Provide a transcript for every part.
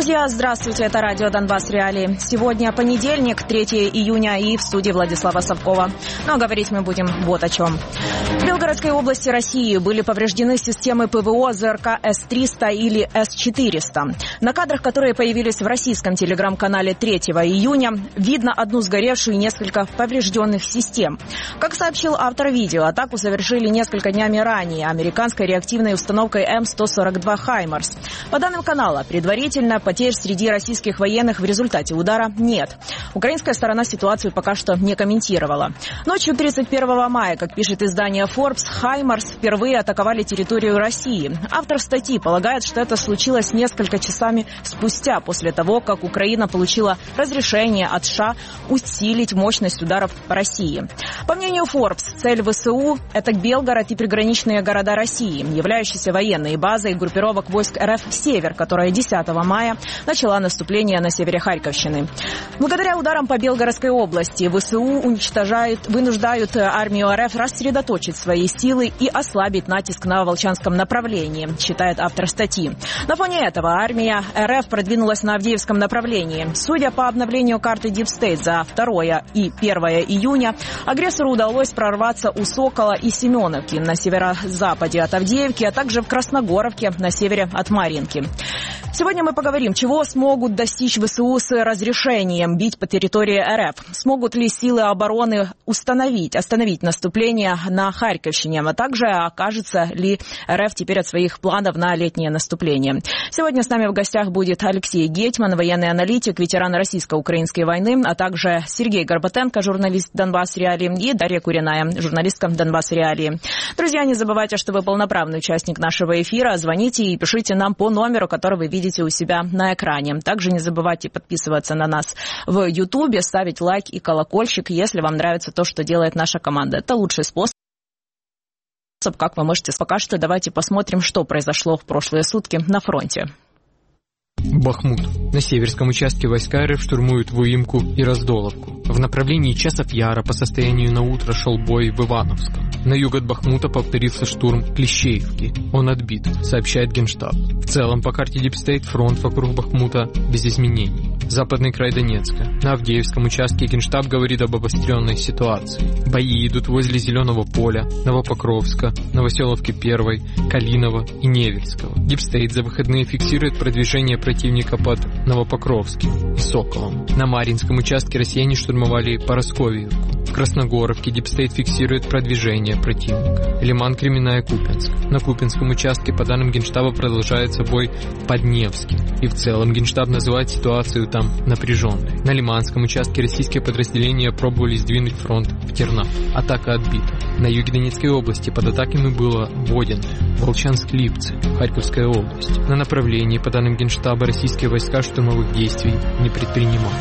Друзья, здравствуйте, это радио «Донбасс Реалии». Сегодня понедельник, 3 июня, и в студии Владислава Совкова. Но говорить мы будем вот о чем. В Белгородской области России были повреждены системы ПВО ЗРК С-300 или С-400. На кадрах, которые появились в российском телеграм-канале 3 июня, видно одну сгоревшую и несколько поврежденных систем. Как сообщил автор видео, атаку совершили несколько днями ранее американской реактивной установкой М142 «Хаймарс». По данным канала, предварительно потерь среди российских военных в результате удара нет. Украинская сторона ситуацию пока что не комментировала. Ночью 31 мая, как пишет издание Forbes, «Хаймарс» впервые атаковали территорию России. Автор статьи полагает, что это случилось несколько часами спустя, после того, как Украина получила разрешение от США усилить мощность ударов по России. По мнению Forbes, цель ВСУ – это Белгород и приграничные города России, являющиеся военной базой группировок войск РФ «Север», которая 10 мая начала наступление на севере Харьковщины. Благодаря ударам по Белгородской области ВСУ вынуждают армию РФ рассредоточить свои силы и ослабить натиск на Волчанском направлении, считает автор статьи. На фоне этого армия РФ продвинулась на Авдеевском направлении. Судя по обновлению карты Deep State за 2 и 1 июня, агрессору удалось прорваться у Сокола и Семеновки на северо-западе от Авдеевки, а также в Красногоровке на севере от Марьинки. Сегодня мы поговорим, чего смогут достичь ВСУ с разрешением бить по территории РФ. Смогут ли силы обороны остановить наступление на Харьковщине, а также окажется ли РФ теперь от своих планов на летнее наступление. Сегодня с нами в гостях будет Алексей Гетьман, военный аналитик, ветеран российско-украинской войны, а также Сергей Горбатенко, журналист «Донбасс Реалии», и Дарья Куриная, журналистка «Донбасс Реалии». Друзья, не забывайте, что вы полноправный участник нашего эфира. Звоните и пишите нам по номеру, который вы видите у себя на экране. Также не забывайте подписываться на нас в Ютубе, ставить лайк и колокольчик, если вам нравится то, что делает наша команда. Это лучший способ, как вы можете. Пока что давайте посмотрим, что произошло в прошлые сутки на фронте. Бахмут. На северском участке войска РФ штурмуют Выемку и Раздоловку. В направлении Часов Яра по состоянию на утро шел бой в Ивановском. На юг от Бахмута повторился штурм Клещеевки. Он отбит, сообщает Генштаб. В целом, по карте Deep State фронт вокруг Бахмута без изменений. Западный край Донецка. На Авдеевском участке Генштаб говорит об обостренной ситуации. Бои идут возле Зеленого поля, Новопокровска, Новоселовки 1, Калинова и Невельского. Deep State за выходные фиксирует продвижение противника под Новопокровским и Соколом. На Марьинском участке россияне штурмовали Поросковиевку. В Красногоровке Deep State фиксирует продвижение противника. Лиман, Кременная, Купянск. На Купянском участке, по данным Генштаба, продолжается бой под Невским. И в целом Генштаб называет ситуацию там напряженной. На Лиманском участке российские подразделения пробовали сдвинуть фронт в Тернав. Атака отбита. На юге Донецкой области под атаками было Водяное, Волчанск-Липцы, Харьковская область. На направлении, по данным Генштаба, российские войска штурмовых действий не предпринимают.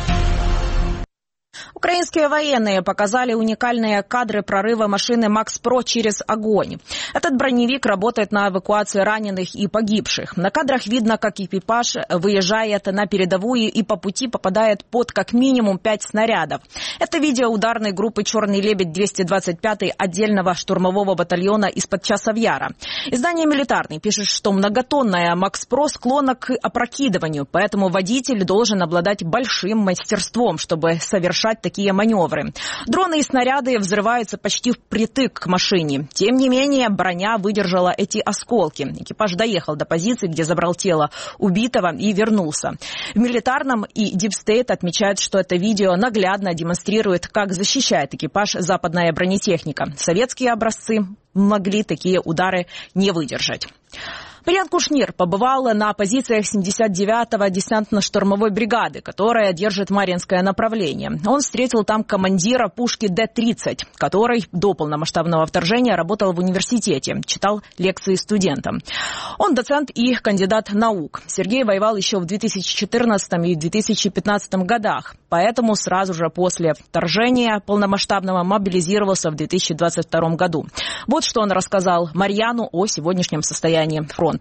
Украинские военные показали уникальные кадры прорыва машины «Макс-Про» через огонь. Этот броневик работает на эвакуации раненых и погибших. На кадрах видно, как экипаж выезжает на передовую и по пути попадает под как минимум 5 снарядов. Это видео ударной группы «Черный лебедь» 225-й отдельного штурмового батальона из-под Часов Яра. Издание «Милитарный» пишет, что многотонная «Макс-Про» склонна к опрокидыванию, поэтому водитель должен обладать большим мастерством, чтобы совершать такие маневры. Дроны и снаряды взрываются почти впритык к машине. Тем не менее, броня выдержала эти осколки. Экипаж доехал до позиции, где забрал тело убитого и вернулся. В «Милитарном» и Deep State отмечают, что это видео наглядно демонстрирует, как защищает экипаж западная бронетехника. Советские образцы могли такие удары не выдержать. Мариан Кушнир побывал на позициях 79-го десантно-штурмовой бригады, которая держит Марьинское направление. Он встретил там командира пушки Д-30, который до полномасштабного вторжения работал в университете, читал лекции студентам. Он доцент и кандидат наук. Сергей воевал еще в 2014 и 2015 годах, поэтому сразу же после вторжения полномасштабного мобилизировался в 2022 году. Вот что он рассказал Марьяну о сегодняшнем состоянии фронта.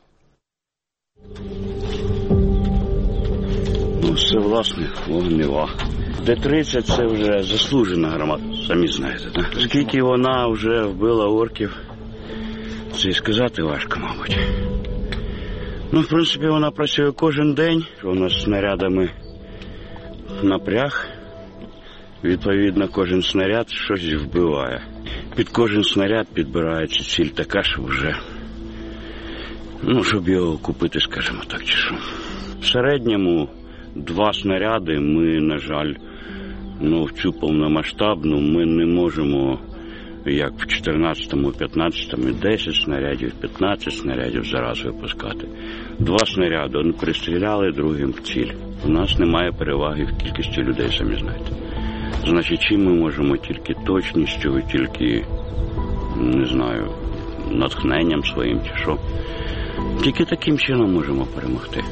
Все власне, вогнева. Д-30 – це вже заслужена гармата, самі знаєте, так? Скільки вона вже вбила орків, це і сказати важко, мабуть. Ну, в принципі, вона працює кожен день. У нас снарядами напряг. Відповідно, кожен снаряд щось вбиває. Під кожен снаряд підбирається ціль така, що вже, щоб його купити, скажімо так, чи що. В середньому 2 снаряди ми, на жаль, в цю повномасштабну ми не можемо, як в 14-му, 15-му, 10 снарядів, 15 снарядів за раз випускати. 2 снаряди, вони пристріляли, другим в ціль. У нас немає переваги в кількості людей, самі знаєте. Значить, чим ми можемо? Тільки точністю, тільки, не знаю, натхненням своїм чи що. Тільки таким чином можемо перемогти.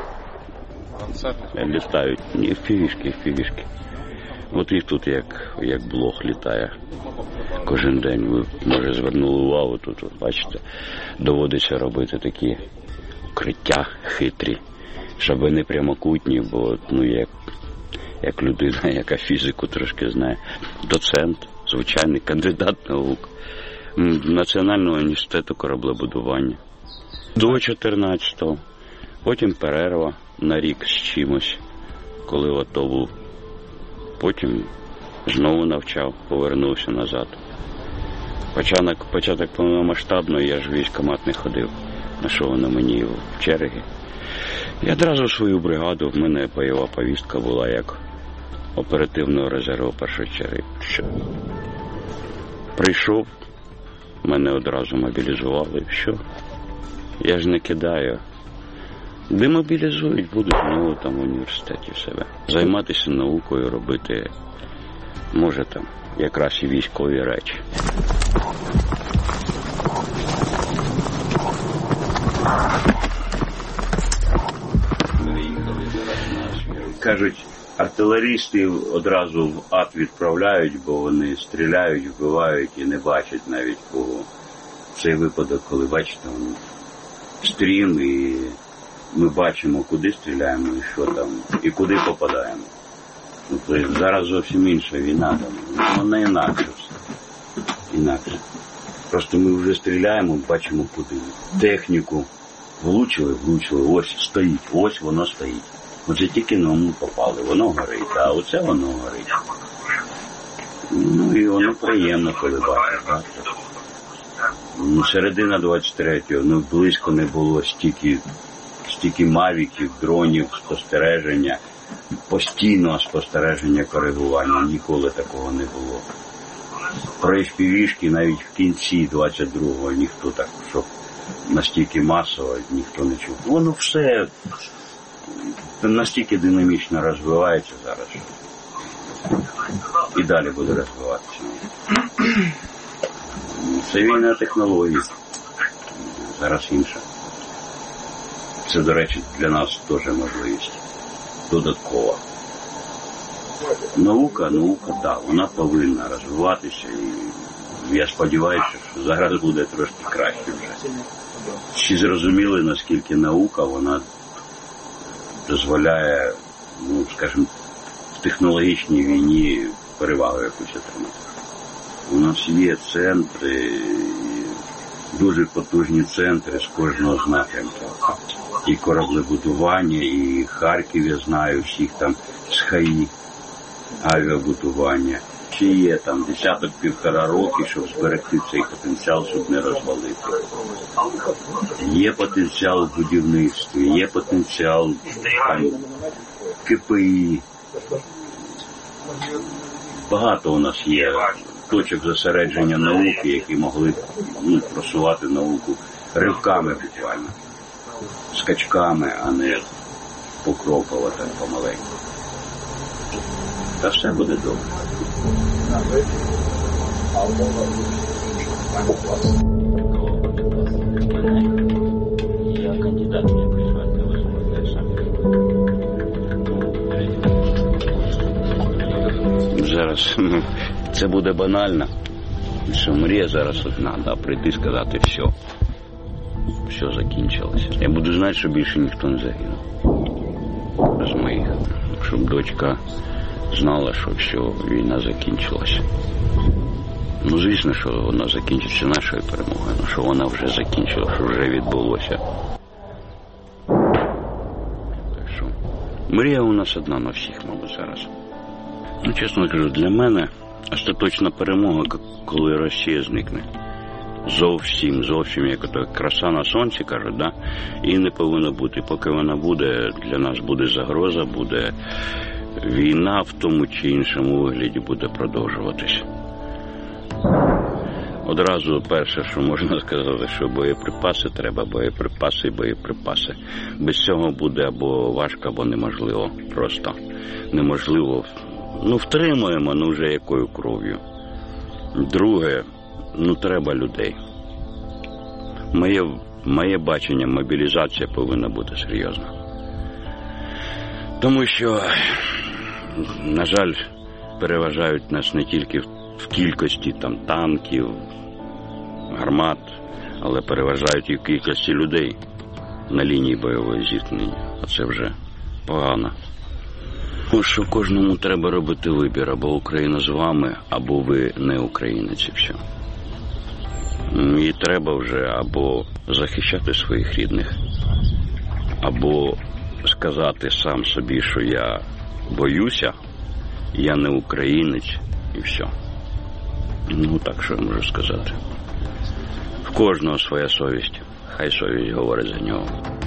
Літають, ні, впівішки. От їх тут як блох літає кожен день. Ви, може, звернули увагу, тут, бачите, доводиться робити такі укриття хитрі, щоб не прямокутні, бо, як людина, яка фізику трошки знає, доцент, звичайний кандидат наук Національного університету кораблебудування. До 14-го, потім перерва на рік з чимось, коли ото був. Потім знову навчав, повернувся назад. Початок повномасштабної, я ж в військкомат не ходив, на що воно мені в черги. Я одразу свою бригаду, в мене бойова повістка була як оперативного резерву першої черги. Прийшов, мене одразу мобілізували, і все. Я ж не кидаю. Демобілізують, будуть знову там в університеті в себе. Займатися наукою, робити, може там, якраз і військові речі. Кажуть, артилерістів одразу в ад відправляють, бо вони стріляють, вбивають і не бачать навіть кого. Цей випадок, коли, бачите, стрім і ми бачимо, куди стріляємо і що там, і куди попадаємо. Тобто зараз зовсім інша війна, вона інакше все. Інакше. Просто ми вже стріляємо, бачимо куди. Техніку влучили, ось стоїть, ось воно стоїть. Оце тільки ми попали, воно горить, а оце воно горить. І воно приємно, коли бачиш. Середина 23-го, близько не було стільки мавіків, дронів, спостереження, постійного спостереження, коригування, ніколи такого не було. Про FPV-шки навіть в кінці 22-го ніхто так, щоб настільки масово, ніхто не чув. Воно все настільки динамічно розвивається зараз, і далі буде розвиватися. Це війна технологій, зараз інша. Це, до речі, для нас теж можливість додаткова. Наука, так, вона повинна розвиватися, і я сподіваюся, що зараз буде трошки краще вже. Всі зрозуміли, наскільки наука, вона дозволяє, скажімо, в технологічній війні перевагу якусь отримати. У нас є центри, дуже потужні центри з кожного з напрямків. І кораблебудування, і Харків, я знаю, всіх там з ХАІ, авіабудування. Ще є там 10-1,5 роки, щоб зберегти цей потенціал, щоб не розвалити. Є потенціал в будівництві, є потенціал там, КПІ. Багато у нас є точок зосередження науки, які могли просувати науку ривками буквально, скачками, а не покроково, так помаленьку. Та все буде добре. Я кандидат, я призвати зараз це буде банально, що мрія зараз одна, прийти сказати все закінчилося. Я буду знати, що більше ніхто не загинув з моїх, щоб дочка знала, що все, війна закінчилася. Звісно, що вона закінчиться нашою перемогою, що вона вже закінчила, що вже відбулося. Мрія у нас одна на всіх, мабуть, зараз. Ну, чесно кажу, для мене остаточна перемога, коли Росія зникне. Зовсім, як ото краса на сонці, кажуть, да? І не повинно бути. Поки вона буде, для нас буде загроза, буде війна в тому чи іншому вигляді буде продовжуватись. Одразу перше, що можна сказати, що боєприпаси треба, боєприпаси. Без цього буде або важко, або неможливо. Просто неможливо. Ну, втримуємо, ну вже якою кров'ю. Друге, ну треба людей. Моє бачення, мобілізація повинна бути серйозна. Тому що, на жаль, переважають нас не тільки в кількості там танків, гармат, але переважають і в кількості людей на лінії бойової зіткнення. А це вже погано. Ось що кожному треба робити вибір. Або Україна з вами, або ви не українець і все. І треба вже або захищати своїх рідних, або сказати сам собі, що я боюся, я не українець і все. Ну так, що я можу сказати. В кожного своя совість. Хай совість говорить за нього.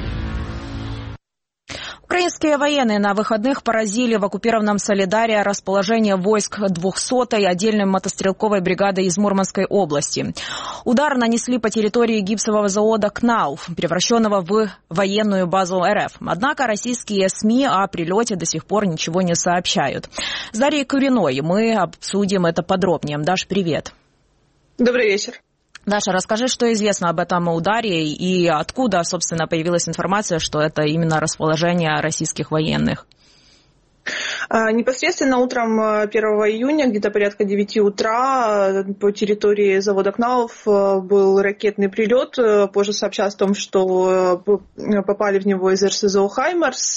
Украинские военные на выходных поразили в оккупированном Солидаре расположение войск 200-й отдельной мотострелковой бригады из Мурманской области. Удар нанесли по территории гипсового завода «Кнауф», превращенного в военную базу РФ. Однако российские СМИ о прилете до сих пор ничего не сообщают. С Дарьей Куриной мы обсудим это подробнее. Даш, привет. Добрый вечер. Даша, расскажи, что известно об этом ударе и откуда, собственно, появилась информация, что это именно расположение российских военных? Непосредственно утром 1 июня, где-то порядка 9 утра, по территории завода «Кнауф» был ракетный прилет. Позже сообщалось о том, что попали в него из РСЗО «Хаймарс».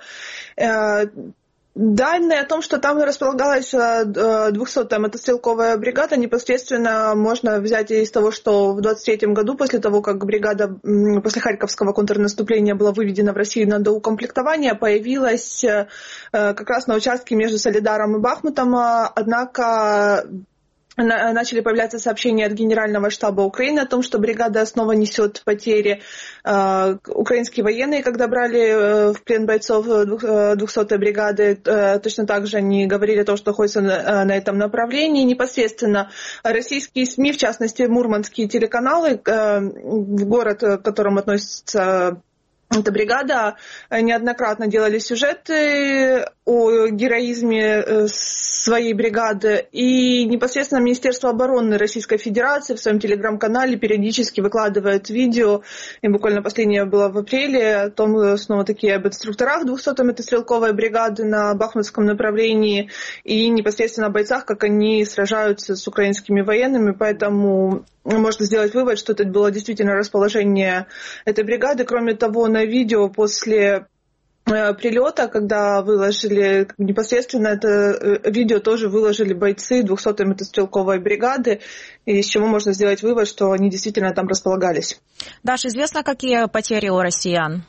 Данные о том, что там располагалась 200-я мотострелковая бригада, непосредственно можно взять из того, что в 23-м году, после того, как бригада после Харьковского контрнаступления была выведена в Россию на доукомплектование, появилась как раз на участке между Солидаром и Бахмутом, однако начали появляться сообщения от Генерального штаба Украины о том, что бригада снова несет потери. Украинские военные, когда брали в плен бойцов 200-й бригады, точно так же они говорили о том, что находятся на этом направлении. Непосредственно российские СМИ, в частности мурманские телеканалы, в город, к которому относится эта бригада, неоднократно делали сюжеты о героизме своей бригады. И непосредственно Министерство обороны Российской Федерации в своем телеграм-канале периодически выкладывает видео, и буквально последнее было в апреле, о том, снова-таки, об инструкторах 200-й мотострелковой бригады на Бахмутском направлении и непосредственно о бойцах, как они сражаются с украинскими военными. Поэтому можно сделать вывод, что это было действительно расположение этой бригады. Кроме того, на видео после прилета, когда выложили непосредственно это видео, тоже выложили бойцы 200-й мотострелковой бригады, из чего можно сделать вывод, что они действительно там располагались. Даша, известно, какие потери у россиян?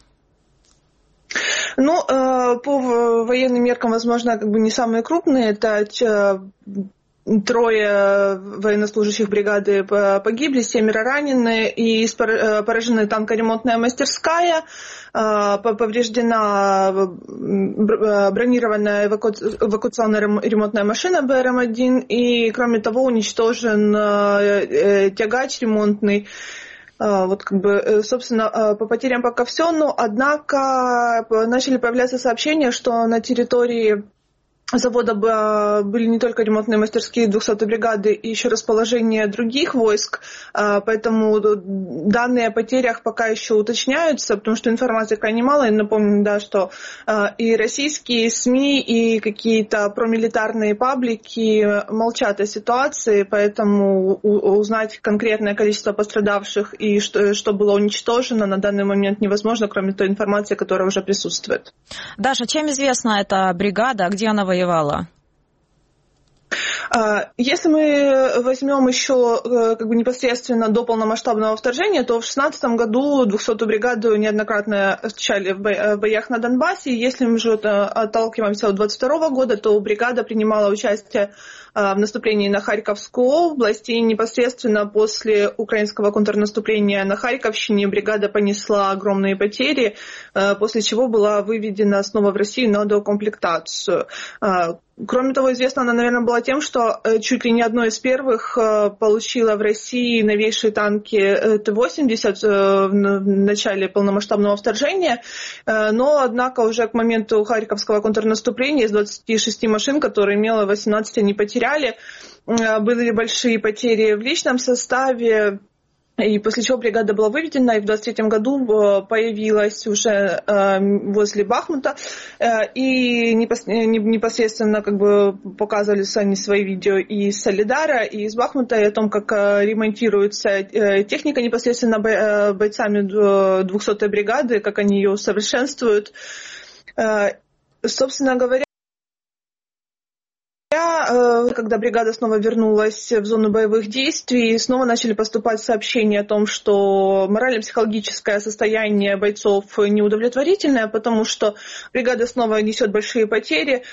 Ну, по военным меркам, возможно, не самые крупные. Это 3 военнослужащих бригады погибли, 7 ранены, и поражена танкоремонтная мастерская, повреждена бронированная эвакуационная ремонтная машина БРМ-1, и, кроме того, уничтожен тягач ремонтный. Вот собственно, по потерям пока все, но однако начали появляться сообщения, что на территории завода были не только ремонтные мастерские 200-й бригады, и еще расположение других войск, поэтому данные о потерях пока еще уточняются, потому что информации крайне мало. И напомню, да, что и российские СМИ, и какие-то промилитарные паблики молчат о ситуации, поэтому узнать конкретное количество пострадавших и что было уничтожено на данный момент невозможно, кроме той информации, которая уже присутствует. Даша, чем известна эта бригада, где она воевала? Если мы возьмем еще как бы непосредственно до полномасштабного вторжения, то в 2016 году 200-ю бригаду неоднократно встречали в боях на Донбассе. Если мы же отталкиваемся от 2022 года, то бригада принимала участие в наступлении на Харьковскую область, и непосредственно после украинского контрнаступления на Харьковщине бригада понесла огромные потери, после чего была выведена снова в Россию на доукомплектацию. Кроме того, известна она, наверное, была тем, что чуть ли не одной из первых получила в России новейшие танки Т-80 в начале полномасштабного вторжения, но, однако, уже к моменту Харьковского контрнаступления из 26 машин, которые имела 18, они потеряли, были большие потери в личном составе. И после чего бригада была выведена, и в 23 году появилась уже возле Бахмута, и непосредственно как бы показывали они свои видео и из Солидара, и из Бахмута, и о том, как ремонтируется техника непосредственно бойцами 200-й бригады, как они ее усовершенствуют. Собственно говоря, когда бригада снова вернулась в зону боевых действий, снова начали поступать сообщения о том, что морально-психологическое состояние бойцов неудовлетворительное, потому что бригада снова несет большие потери,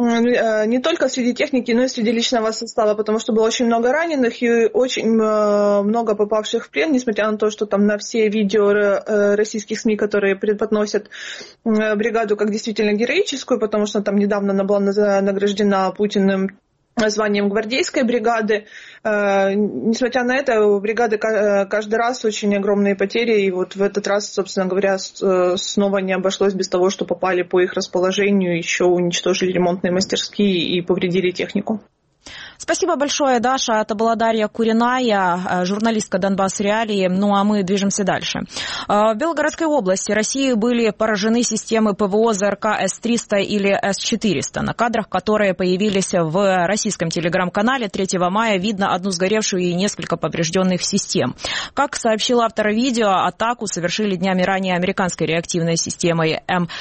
не только среди техники, но и среди личного состава, потому что было очень много раненых и очень много попавших в плен, несмотря на то, что там на все видео российских СМИ, которые преподносят бригаду как действительно героическую, потому что там недавно она была награждена Путиным званием гвардейской бригады. Несмотря на это, у бригады каждый раз очень огромные потери, и вот в этот раз, собственно говоря, снова не обошлось без того, что попали по их расположению, еще уничтожили ремонтные мастерские и повредили технику. Спасибо большое, Даша. Это была Дарья Куриная, журналистка «Донбасс Реалии». Ну а мы движемся дальше. В Белгородской области России были поражены системы ПВО ЗРК С-300 или С-400. На кадрах, которые появились в российском телеграм-канале 3 мая, видно одну сгоревшую и несколько поврежденных систем. Как сообщил автор видео, атаку совершили днями ранее американской реактивной системой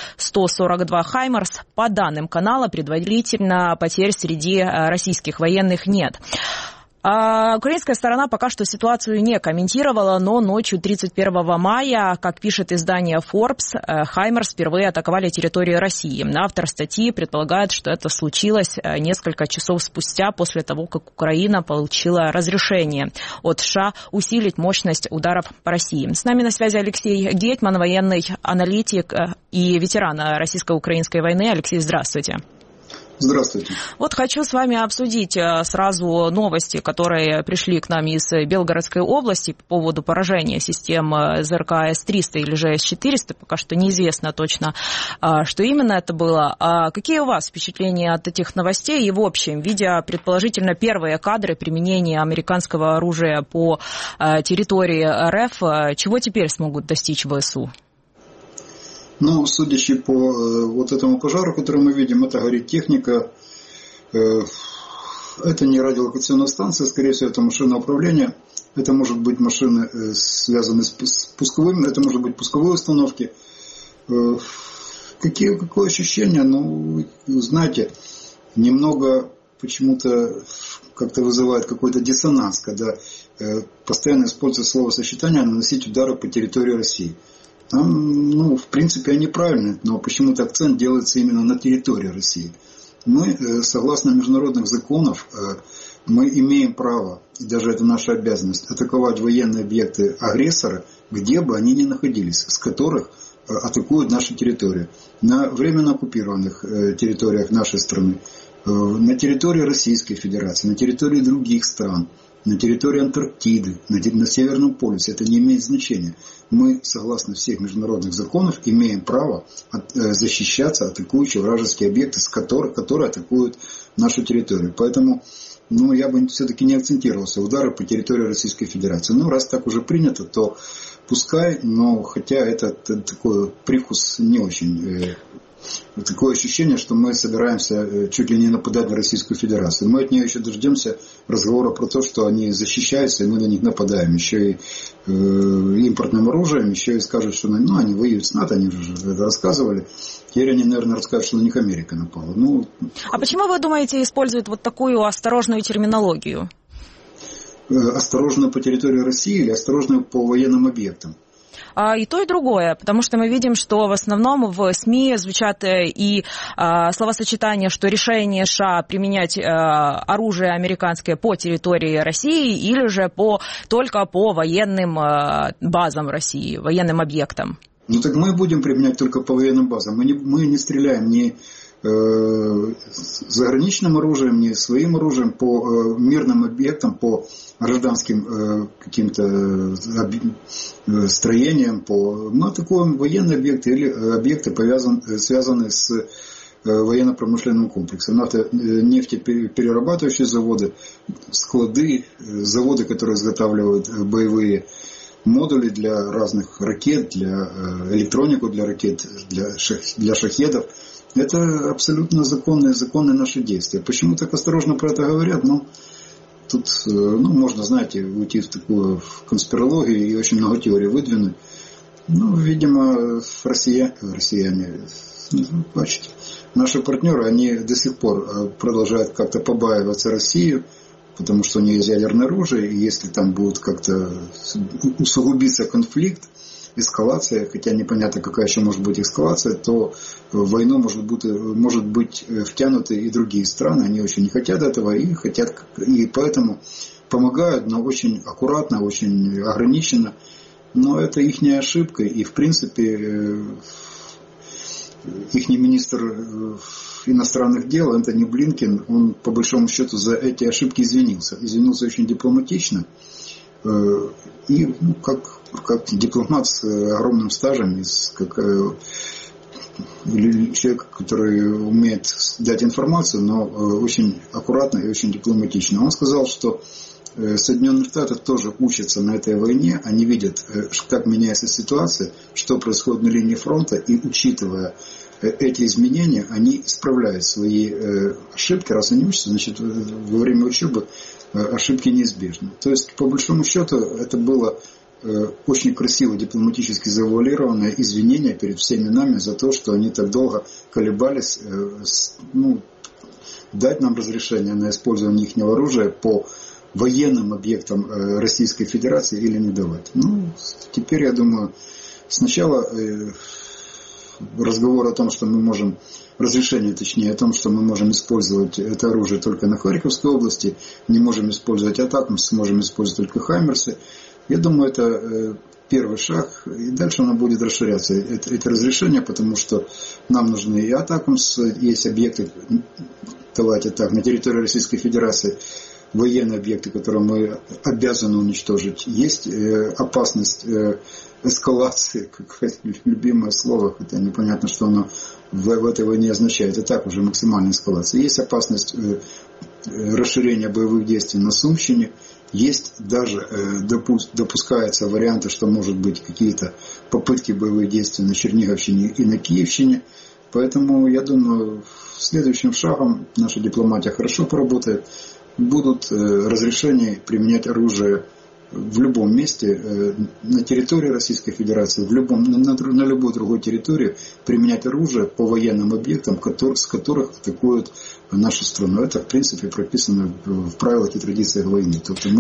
М142 «Хаймарс». По данным канала, предварительно потерь среди российских военных нет. Украинская сторона пока что ситуацию не комментировала, но ночью 31 мая, как пишет издание Forbes, «Хаймарс» впервые атаковали территорию России. Автор статьи предполагает, что это случилось несколько часов спустя после того, как Украина получила разрешение от США усилить мощность ударов по России. С нами на связи Алексей Гетман, военный аналитик и ветеран российско-украинской войны. Алексей, здравствуйте. Здравствуйте. Вот хочу с вами обсудить сразу новости, которые пришли к нам из Белгородской области по поводу поражения систем ЗРК С-300 или же С-400. Пока что неизвестно точно, что именно это было. Какие у вас впечатления от этих новостей? И в общем, видя предположительно первые кадры применения американского оружия по территории РФ, чего теперь смогут достичь ВСУ? Ну, судячи по вот этому пожару, который мы видим, это горит техника. Это не радиолокационная станция, скорее всего, это машина управления. Это может быть машины, связанные с пусковыми, это может быть пусковые установки. Какое ощущение? Ну, знаете, немного почему-то как-то вызывает какой-то диссонанс, когда постоянно используется словосочетание «наносить удары по территории России». Там, ну, в принципе, они правильные, но почему-то акцент делается именно на территории России. Мы, согласно международных законов, мы имеем право, и даже это наша обязанность, атаковать военные объекты агрессора, где бы они ни находились, с которых атакуют нашу территорию. На временно оккупированных территориях нашей страны, на территории Российской Федерации, на территории других стран, на территории Антарктиды, на Северном полюсе. Это не имеет значения. Мы, согласно всех международных законов, имеем право защищаться от атакующих вражеские объекты, которые атакуют нашу территорию. Поэтому я бы все-таки не акцентировался удары по территории Российской Федерации. Ну, раз так уже принято, то пускай, но хотя это такой привкус не очень такое ощущение, что мы собираемся чуть ли не нападать на Российскую Федерацию. Мы от нее еще дождемся разговора про то, что они защищаются, и мы на них нападаем. Еще и импортным оружием, еще и скажут, что они воюют с НАТО, они уже это рассказывали. Теперь они, наверное, расскажут, что на них Америка напала. А почему, вы думаете, используют вот такую осторожную терминологию? Осторожно по территории России или осторожно по военным объектам? И то, и другое, потому что мы видим, что в основном в СМИ звучат и словосочетания, что решение США применять оружие американское по территории России или же только по военным базам России, военным объектам. Так мы будем применять только по военным базам. Мы не стреляем ни заграничным оружием, ни своим оружием по мирным объектам, по гражданским каким-то строениям. Мы атакуем военные объекты или объекты, связанные с военно-промышленным комплексом. Нефтеперерабатывающие заводы, склады, заводы, которые изготавливают боевые модули для разных ракет, для электронику для ракет, для шахедов. Это абсолютно законные наши действия. Почему так осторожно про это говорят? Тут можно, знаете, уйти в такую конспирологию и очень много теорий выдвинуть. Видимо, россияне, бачите, наши партнеры, они до сих пор продолжают как-то побаиваться Россию, потому что у нее есть ядерное оружие, и если там будет как-то усугубиться конфликт, эскалация, хотя непонятно, какая еще может быть эскалация, то в войну может быть втянуты и другие страны. Они очень не хотят этого и поэтому помогают, но очень аккуратно, очень ограниченно. Но это их ошибка, и в принципе их министр иностранных дел Энтони Блинкен, он по большому счету за эти ошибки извинился. Извинился очень дипломатично. И как дипломат с огромным стажем, как человек, который умеет дать информацию, но очень аккуратно и очень дипломатично. Он сказал, что Соединенные Штаты тоже учатся на этой войне, они видят, как меняется ситуация, что происходит на линии фронта, и учитывая эти изменения, они исправляют свои ошибки. Раз они учатся, значит, во время учебы ошибки неизбежны. То есть, по большому счету, это было очень красиво дипломатически завуалированное извинение перед всеми нами за то, что они так долго колебались дать нам разрешение на использование их оружия по военным объектам Российской Федерации или не давать. Теперь, я думаю, сначала разговор о том, что мы можем, разрешение точнее, о том, что мы можем использовать это оружие только на Харьковской области, не можем использовать атакамс, можем использовать только хаймерсы. Я думаю, это первый шаг, и дальше оно будет расширяться, это разрешение, потому что нам нужны и атакамс, есть объекты, давайте так, на территории Российской Федерации, военные объекты, которые мы обязаны уничтожить. Есть опасность эскалации, как любимое слово, хотя непонятно, что оно в этой войне означает. И так уже максимальная эскалация. Есть опасность расширения боевых действий на Сумщине. Есть даже, допускаются варианты, что может быть какие-то попытки боевых действий на Черниговщине и на Киевщине. Поэтому, я думаю, следующим шагом наша дипломатия хорошо поработает. Будут разрешения применять оружие в любом месте, на территории Российской Федерации, на любой другой территории, применять оружие по военным объектам, с которых атакуют нашу страну. Это, в принципе, прописано в правилах и традициях войны.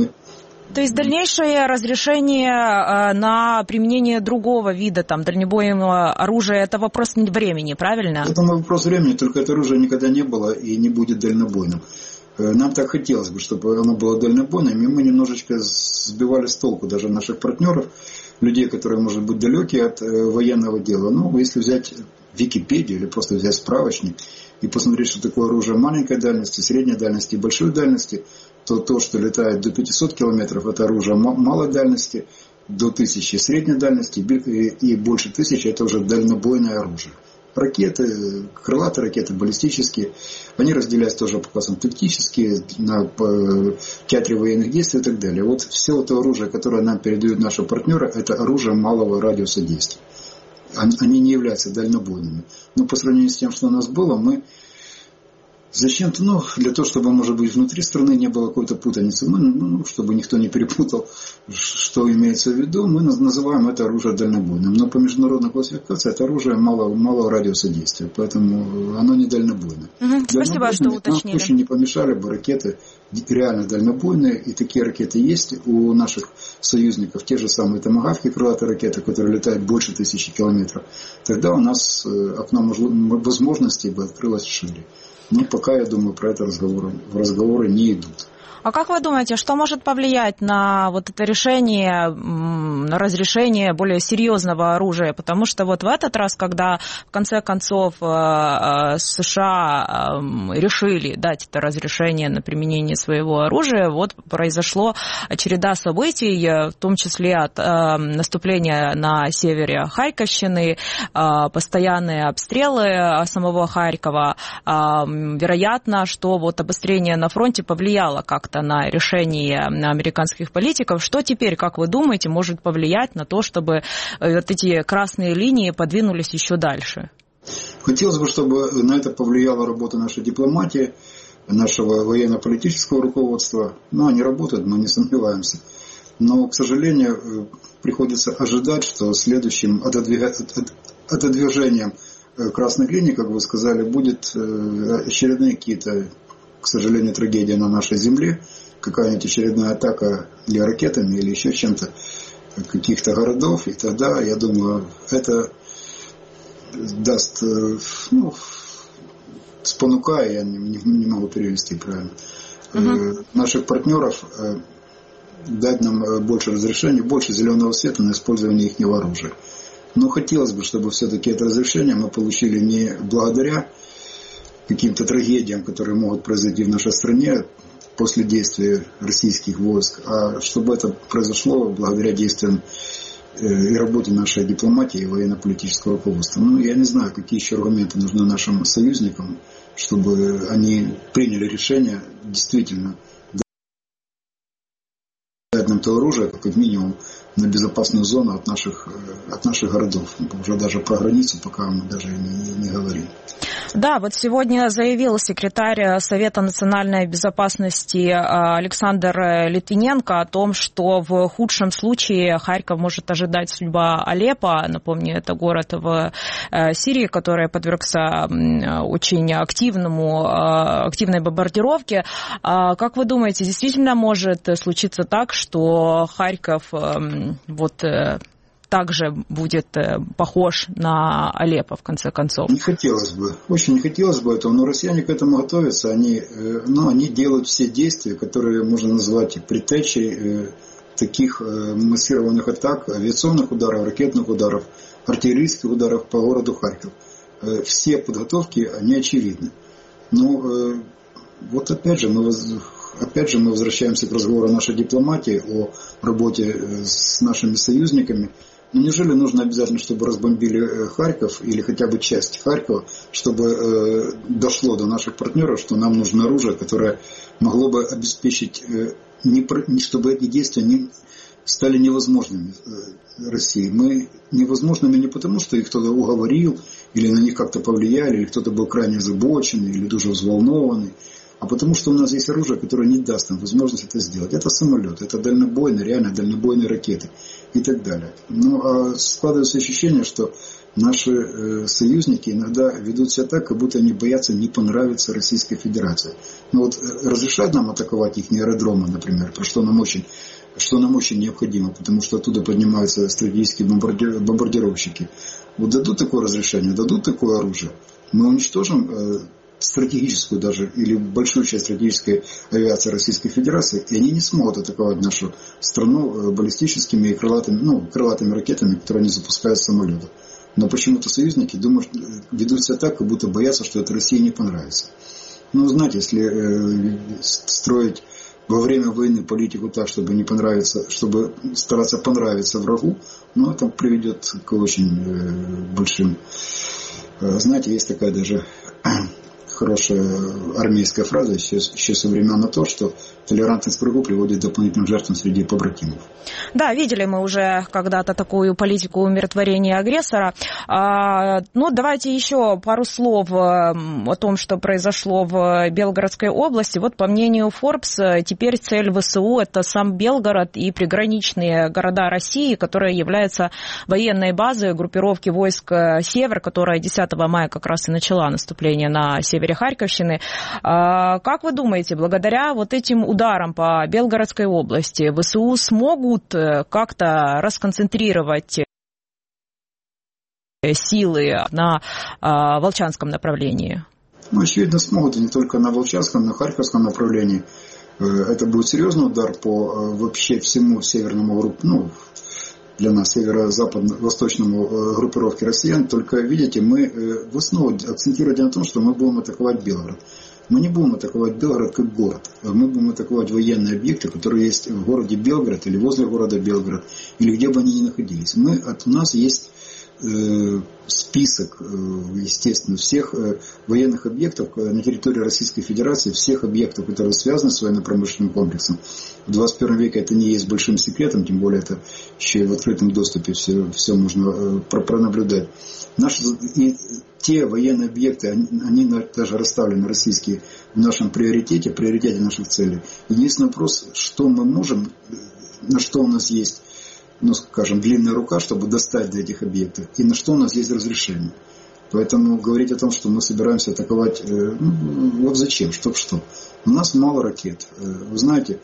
То есть дальнейшее разрешение на применение другого вида дальнобойного оружия, это вопрос времени, правильно? Это вопрос времени, только это оружие никогда не было и не будет дальнобойным. Нам так хотелось бы, чтобы оно было дальнобойным, и мы немножечко сбивали с толку даже наших партнеров, людей, которые, может быть, далекие от военного дела. Если взять Википедию или просто взять справочник и посмотреть, что такое оружие маленькой дальности, средней дальности и большой дальности, то, что летает до 500 километров, это оружие малой дальности, до 1000 средней дальности и больше 1000 это уже дальнобойное оружие. Ракеты, крылатые ракеты, баллистические, они разделяются тоже по классам тактические, на театре военных действий и так далее. Вот все это оружие, которое нам передают наши партнеры, это оружие малого радиуса действия. они не являются дальнобойными. Но по сравнению с тем, что у нас было, мы зачем-то, для того, чтобы, может быть, внутри страны не было какой-то путаницы, мы, чтобы никто не перепутал, что имеется в виду, мы называем это оружие дальнобойным. Но по международной классификации это оружие малого радиуса действия, поэтому оно не дальнобойное. Спасибо, что уточнили. Нам очень не помешали бы ракеты реально дальнобойные, и такие ракеты есть у наших союзников, те же самые томагавки, крылатые ракеты, которые летают больше 1000 километров. Тогда у нас окно возможностей бы открылось шире. Но пока, я думаю, про это разговоры не идут. А как вы думаете, что может повлиять на вот это решение, на разрешение более серьезного оружия? Потому что вот в этот раз, когда в конце концов США решили дать это разрешение на применение своего оружия, вот произошла череда событий, в том числе от наступления на севере Харьковщины, постоянные обстрелы самого Харькова. Вероятно, что вот обострение на фронте повлияло как-то на решение американских политиков. Что теперь, как вы думаете, может повлиять на то, чтобы вот эти красные линии подвинулись еще дальше? Хотелось бы, чтобы на это повлияла работа нашей дипломатии, нашего военно-политического руководства. Они работают, мы не сомневаемся. Но, к сожалению, приходится ожидать, что следующим отодвижением красных линий, как вы сказали, будет очередные какие-то, к сожалению, трагедия на нашей земле, какая-нибудь очередная атака или ракетами, или еще чем-то каких-то городов, и тогда, я думаю, это даст, спонукая, я не могу перевести правильно, наших партнеров дать нам больше разрешений, больше зеленого света на использование их оружия. Но хотелось бы, чтобы все-таки это разрешение мы получили не благодаря каким-то трагедиям, которые могут произойти в нашей стране после действия российских войск, а чтобы это произошло благодаря действиям и работе нашей дипломатии и военно-политического руководства. Я не знаю, какие еще аргументы нужны нашим союзникам, чтобы они приняли решение действительно дать нам то оружие, как минимум, на безопасную зону от наших городов. Уже даже про границу пока мы даже не говорим. Да, вот сегодня заявил секретарь Совета национальной безопасности Александр Литвиненко о том, что в худшем случае Харьков может ожидать судьба Алеппо. Напомню, это город в Сирии, который подвергся очень активной бомбардировке. Как вы думаете, действительно может случиться так, что Харьков также будет похож на Алеппо, в конце концов? Не хотелось бы. Очень не хотелось бы этого, но россияне к этому готовятся. Они делают все действия, которые можно назвать предтечей таких массированных атак, авиационных ударов, ракетных ударов, артиллерийских ударов по городу Харьков. Все подготовки, они очевидны. Но вот опять же мы возвращаемся к разговору о нашей дипломатии, о работе с нашими союзниками. Но неужели нужно обязательно, чтобы разбомбили Харьков или хотя бы часть Харькова, чтобы дошло до наших партнеров, что нам нужно оружие, которое могло бы обеспечить, чтобы эти действия не стали невозможными России. Мы невозможными не потому, что их кто-то уговорил, или на них как-то повлияли, или кто-то был крайне озабоченный, или дуже взволнованный, а потому что у нас есть оружие, которое не даст нам возможность это сделать. Это самолет, это дальнобойные, реально дальнобойные ракеты и так далее. А складывается ощущение, что наши союзники иногда ведут себя так, как будто они боятся не понравиться Российской Федерации. Разрешают нам атаковать их аэродромы, например, что нам очень необходимо, потому что оттуда поднимаются стратегические бомбардировщики. Дадут такое разрешение, дадут такое оружие, мы уничтожим стратегическую даже или большую часть стратегической авиации Российской Федерации, и они не смогут атаковать нашу страну баллистическими и крылатыми ракетами, которые они запускают с самолета. Но почему-то союзники ведут себя так, как будто боятся, что это России не понравится. Знаете, если строить во время войны политику так, чтобы стараться понравиться врагу, это приведет к очень большим... Знаете, есть такая даже хорошая армейская фраза еще со времен НАТО, что толерантность врагу приводит к дополнительным жертвам среди побратимов. Да, видели мы уже когда-то такую политику умиротворения агрессора. Ну, давайте еще пару слов о том, что произошло в Белгородской области. Вот по мнению Forbes, теперь цель ВСУ – это сам Белгород и приграничные города России, которые являются военной базой группировки войск «Север», которая 10 мая как раз и начала наступление на севере Харьковщины. Как вы думаете, благодаря вот этим ударам по Белгородской области ВСУ смогут как-то расконцентрировать силы на Волчанском направлении? Ну, очевидно, смогут, и не только на Волчанском, но и на Харьковском направлении. Это будет серьезный удар по вообще всему северному, ну, для нас северо-западно-восточному группировке россиян. Только, видите, мы в основу акцентируем на том, что мы будем атаковать Белгород. Мы не будем атаковать Белгород как город. Мы будем атаковать военные объекты, которые есть в городе Белгород или возле города Белгород, или где бы они ни находились. У нас есть список, естественно, всех военных объектов на территории Российской Федерации, всех объектов, которые связаны с военно-промышленным комплексом. В 21 веке это не есть большим секретом, тем более это еще и в открытом доступе все можно пронаблюдать. И те военные объекты, они даже расставлены российские в нашем приоритете наших целей. Единственный вопрос, что мы можем, на что у нас есть, ну, скажем, длинная рука, чтобы достать до этих объектов, и на что у нас есть разрешение. Поэтому говорить о том, что мы собираемся атаковать, вот зачем, чтоб что. У нас мало ракет. Вы знаете,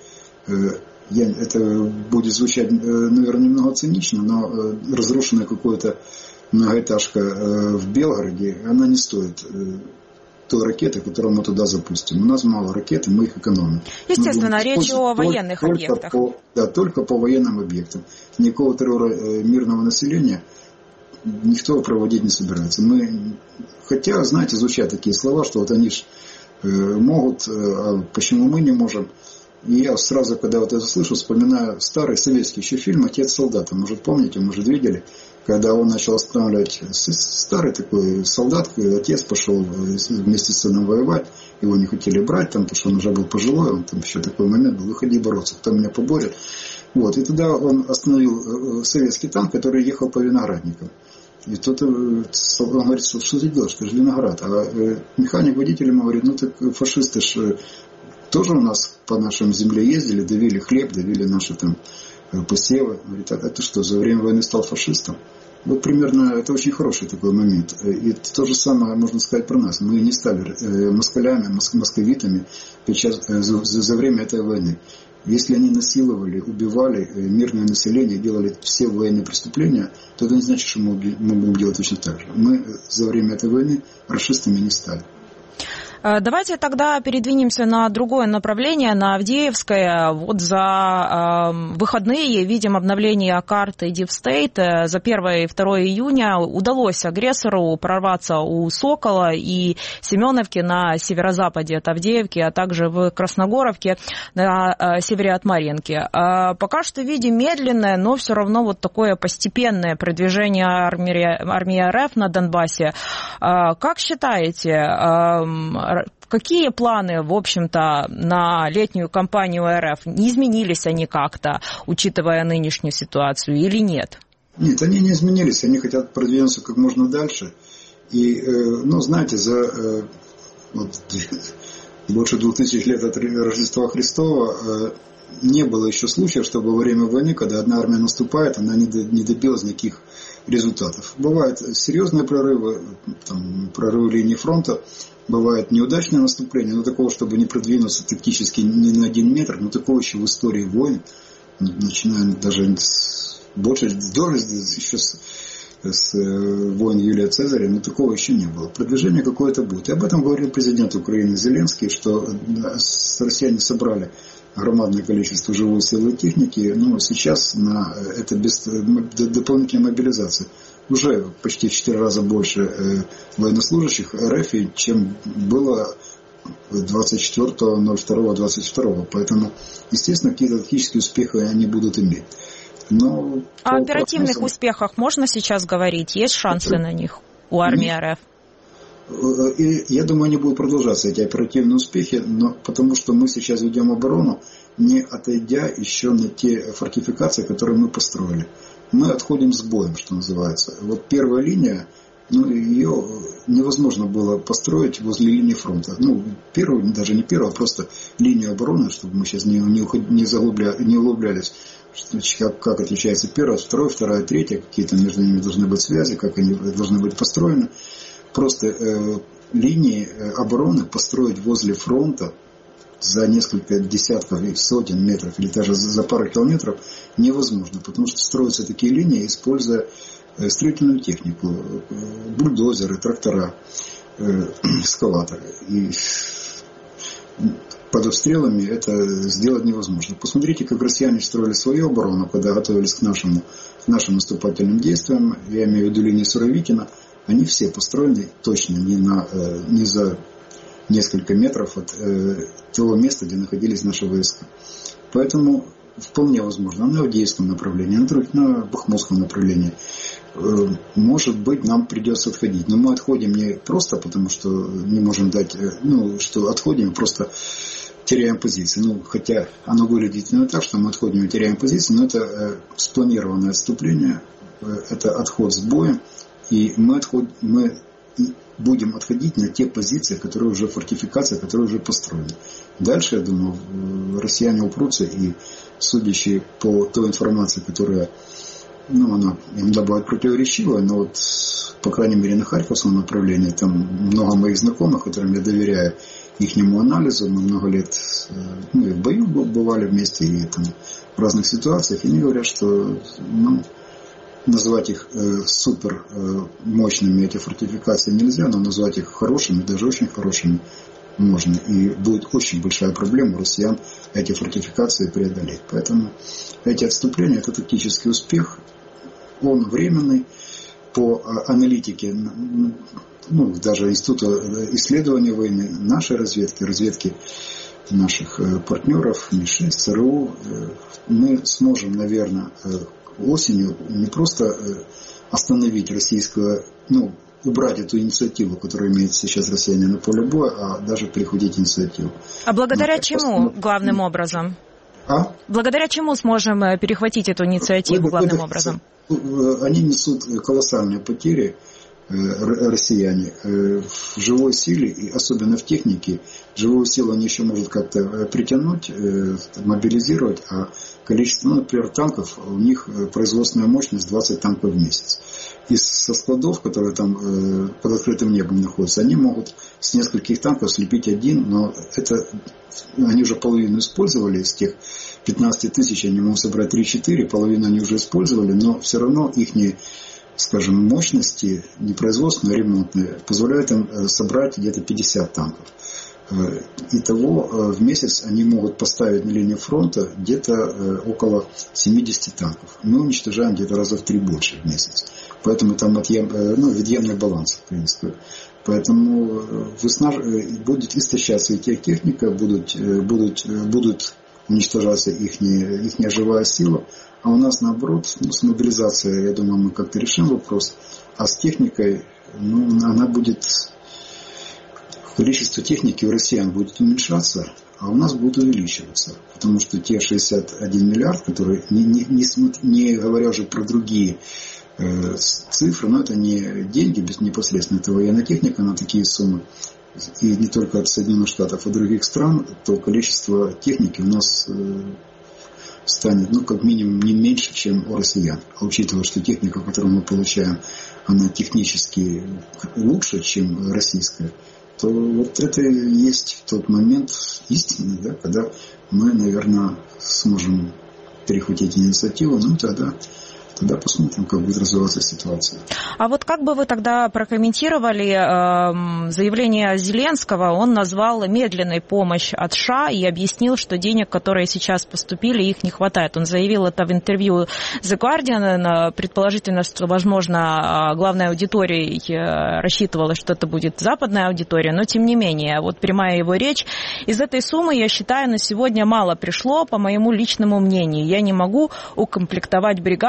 это будет звучать, наверное, немного цинично, но разрушенная какая-то многоэтажка в Белгороде, она не стоит той ракеты, которую мы туда запустим. У нас мало ракет, и мы их экономим. Естественно, речь о военных объектах. Только по военным объектам. Никакого террора мирного населения никто проводить не собирается. Хотя, знаете, звучат такие слова, что вот они ж могут, а почему мы не можем? И я сразу, когда вот это слышу, вспоминаю старый советский еще фильм «Отец солдата». Может, помните, может, видели? Когда он начал останавливать, старый такой солдат, отец пошел вместе с сыном воевать, его не хотели брать, там, потому что он уже был пожилой, он там еще такой момент был, выходи бороться, кто меня поборет. Вот, и тогда он остановил советский танк, который ехал по виноградникам. И тот, он говорит, что ты делаешь, ты же виноград. А механик-водитель ему говорит, ну так фашисты ж тоже у нас по нашей земле ездили, давили хлеб, давили наши там посевы. Говорит, а ты что, за время войны стал фашистом? Вот примерно это очень хороший такой момент. И то же самое можно сказать про нас. Мы не стали москалями, московитами за время этой войны. Если они насиловали, убивали мирное население, делали все военные преступления, то это не значит, что мы будем делать точно так же. Мы за время этой войны расистами не стали. Давайте тогда передвинемся на другое направление, на Авдеевское. Вот за выходные видим обновление карты Deep State. За 1 и 2 июня удалось агрессору прорваться у Сокола и Семеновки на северо-западе от Авдеевки, а также в Красногоровке на севере от Марьинки. Пока что видим медленное, но все равно вот такое постепенное продвижение армии РФ на Донбассе. Как считаете, какие планы, в общем-то, на летнюю кампанию РФ? Не изменились они как-то, учитывая нынешнюю ситуацию, или нет? Нет, они не изменились. Они хотят продвинуться как можно дальше. И, знаете, за больше 2000 лет от Рождества Христова не было еще случая, чтобы во время войны, когда одна армия наступает, она не добилась никаких результатов. Бывают серьезные прорывы, прорывы линии фронта, бывает неудачное наступление, но такого, чтобы не продвинуться тактически ни на 1 метр, но такого еще в истории войн, начиная даже еще с войн Юлия Цезаря, но такого еще не было. Продвижение какое-то будет. И об этом говорил президент Украины Зеленский, что россияне собрали громадное количество живой силы и техники, но сейчас на это без дополнительной мобилизации уже почти в 4 раза больше военнослужащих РФ, чем было 24.02.22. Поэтому, естественно, какие-то тактические успехи они будут иметь. Но о оперативных успехах можно сейчас говорить? Есть шансы на них у армии РФ? И я думаю, они будут продолжаться, эти оперативные успехи, но потому что мы сейчас ведем оборону, не отойдя еще на те фортификации, которые мы построили. Мы отходим с боем, что называется. Вот первая линия, ее невозможно было построить возле линии фронта. Первую, даже не первую, а просто линию обороны, чтобы мы сейчас не углублялись, как отличается первая, вторая, третья, какие-то между ними должны быть связи, как они должны быть построены. Просто линии обороны построить возле фронта за несколько десятков и сотен метров или даже за пару километров невозможно, потому что строятся такие линии, используя строительную технику, бульдозеры, трактора, экскаваторы. И под обстрелами это сделать невозможно. Посмотрите, как россияне строили свою оборону, когда готовились к нашим наступательным действиям, я имею в виду линии Суровикина, они все построены точно не за несколько метров от того места, где находились наши войска. Поэтому вполне возможно на Авдеевском направлении, на Бахмутском направлении, может быть, нам придется отходить. Но мы отходим не просто потому, что не можем дать, что отходим, просто теряем позиции. Хотя оно выглядит не так, что мы отходим и теряем позиции, но это спланированное отступление, это отход с боем, и мы будем отходить на те позиции, которые уже фортификации, которые уже построены. Дальше, я думаю, россияне упрутся, и судящие по той информации, которая, она иногда бывает противоречивая, но по крайней мере, на Харьковском направлении, там много моих знакомых, которым я доверяю ихнему анализу, мы много лет и в бою бывали вместе, и там в разных ситуациях, и они говорят, что, назвать их супер мощными, эти фортификации нельзя, но назвать их хорошими, даже очень хорошими можно. И будет очень большая проблема у россиян эти фортификации преодолеть. Поэтому эти отступления – это тактический успех. Он временный. По аналитике, даже Института исследования войны, нашей разведки наших партнеров, МИ-6, ЦРУ, мы сможем, наверное, осенью не просто остановить российскую, убрать эту инициативу, которую имеет сейчас россияне на поле боя, а даже перехватить инициативу. А благодаря чему главным образом? Благодаря чему сможем перехватить эту инициативу главным образом? Они несут колоссальные потери, россияне, в живой силе, и особенно в технике. Живую силу они еще могут как-то притянуть, мобилизировать, а количество, например, танков, у них производственная мощность 20 танков в месяц. И со складов, которые там под открытым небом находятся, они могут с нескольких танков слепить один, но они уже половину использовали из тех 15 тысяч, они могут собрать 3-4, половину они уже использовали, но все равно их мощности, не производственные, а ремонтные, позволяют им собрать где-то 50 танков. Итого в месяц они могут поставить на линию фронта где-то около 70 танков. Мы уничтожаем где-то раза в 3 больше в месяц. Поэтому там отъемный баланс, в принципе. Поэтому будет истощаться их техника, будут уничтожаться их живая сила. А у нас, наоборот, с мобилизацией, я думаю, мы как-то решим вопрос. А с техникой, она будет... Количество техники у россиян будет уменьшаться, а у нас будет увеличиваться. Потому что те 61 миллиард, которые, не говоря уже про другие цифры, но это не деньги непосредственно, это военная техника на такие суммы. И не только от Соединенных Штатов, а других стран, то количество техники у нас станет, как минимум, не меньше, чем у россиян. А учитывая, что техника, которую мы получаем, она технически лучше, чем российская, то вот это и есть тот момент истины, когда мы, наверное, сможем перехватить инициативу, тогда посмотрим, как будет развиваться ситуация. А вот как бы вы тогда прокомментировали заявление Зеленского? Он назвал медленной помощь от США и объяснил, что денег, которые сейчас поступили, их не хватает. Он заявил это в интервью The Guardian. Предположительно, что, возможно, главной аудиторией рассчитывалось, что это будет западная аудитория, но тем не менее, вот прямая его речь. Из этой суммы, я считаю, на сегодня мало пришло, по моему личному мнению. Я не могу укомплектовать бригады, резервы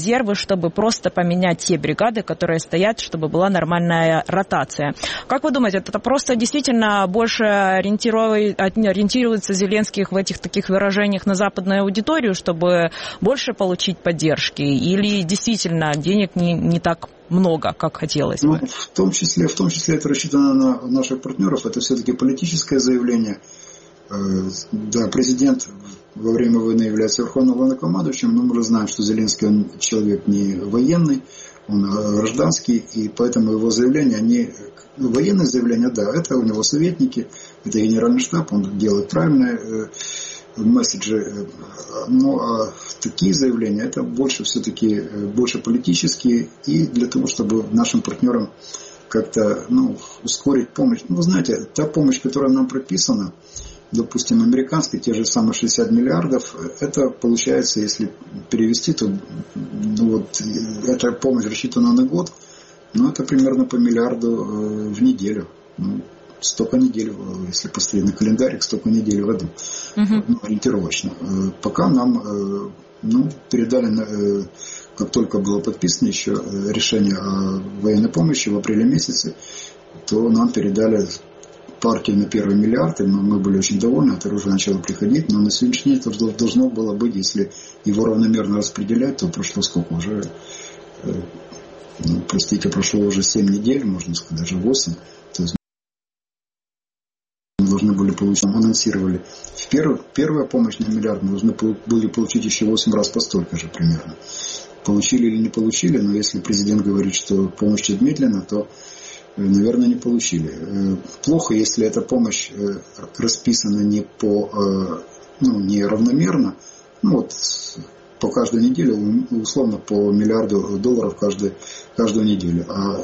резервы, чтобы просто поменять те бригады, которые стоят, чтобы была нормальная ротация. Как вы думаете, это просто действительно больше ориентируется Зеленский в этих таких выражениях на западную аудиторию, чтобы больше получить поддержки? Или действительно денег не так много, как хотелось бы? В том числе это рассчитано на наших партнеров. Это все-таки политическое заявление. Да, президент во время войны является верховным главнокомандующим, но мы уже знаем, что Зеленский, он человек не военный, он гражданский, и поэтому его заявления, военные заявления, да, это у него советники, это генеральный штаб, он делает правильные месседжи, но такие заявления, это больше все-таки больше политические, и для того, чтобы нашим партнерам как-то ускорить помощь. Вы знаете, та помощь, которая нам прописана, допустим, американские, те же самые 60 миллиардов, это получается, если перевести, то эта помощь рассчитана на год, но это примерно по миллиарду в неделю. Столько недель, если посмотреть на календарик, столько недель в году, ориентировочно. Пока нам передали, как только было подписано еще решение о военной помощи в апреле месяце, то нам передали партию на первый миллиард, и мы были очень довольны, это уже начало приходить, но на сегодняшний день это должно было быть, если его равномерно распределять, то прошло сколько уже, прошло уже 7 недель, можно сказать, даже 8, то есть мы должны были получить, анонсировали, первая помощь на миллиард мы должны были получить еще 8 раз по столько же примерно. Получили или не получили, но если президент говорит, что помощь идет медленно, то наверное, не получили. Плохо, если эта помощь расписана не равномерно, по каждой неделе, условно по миллиарду долларов каждую неделю, а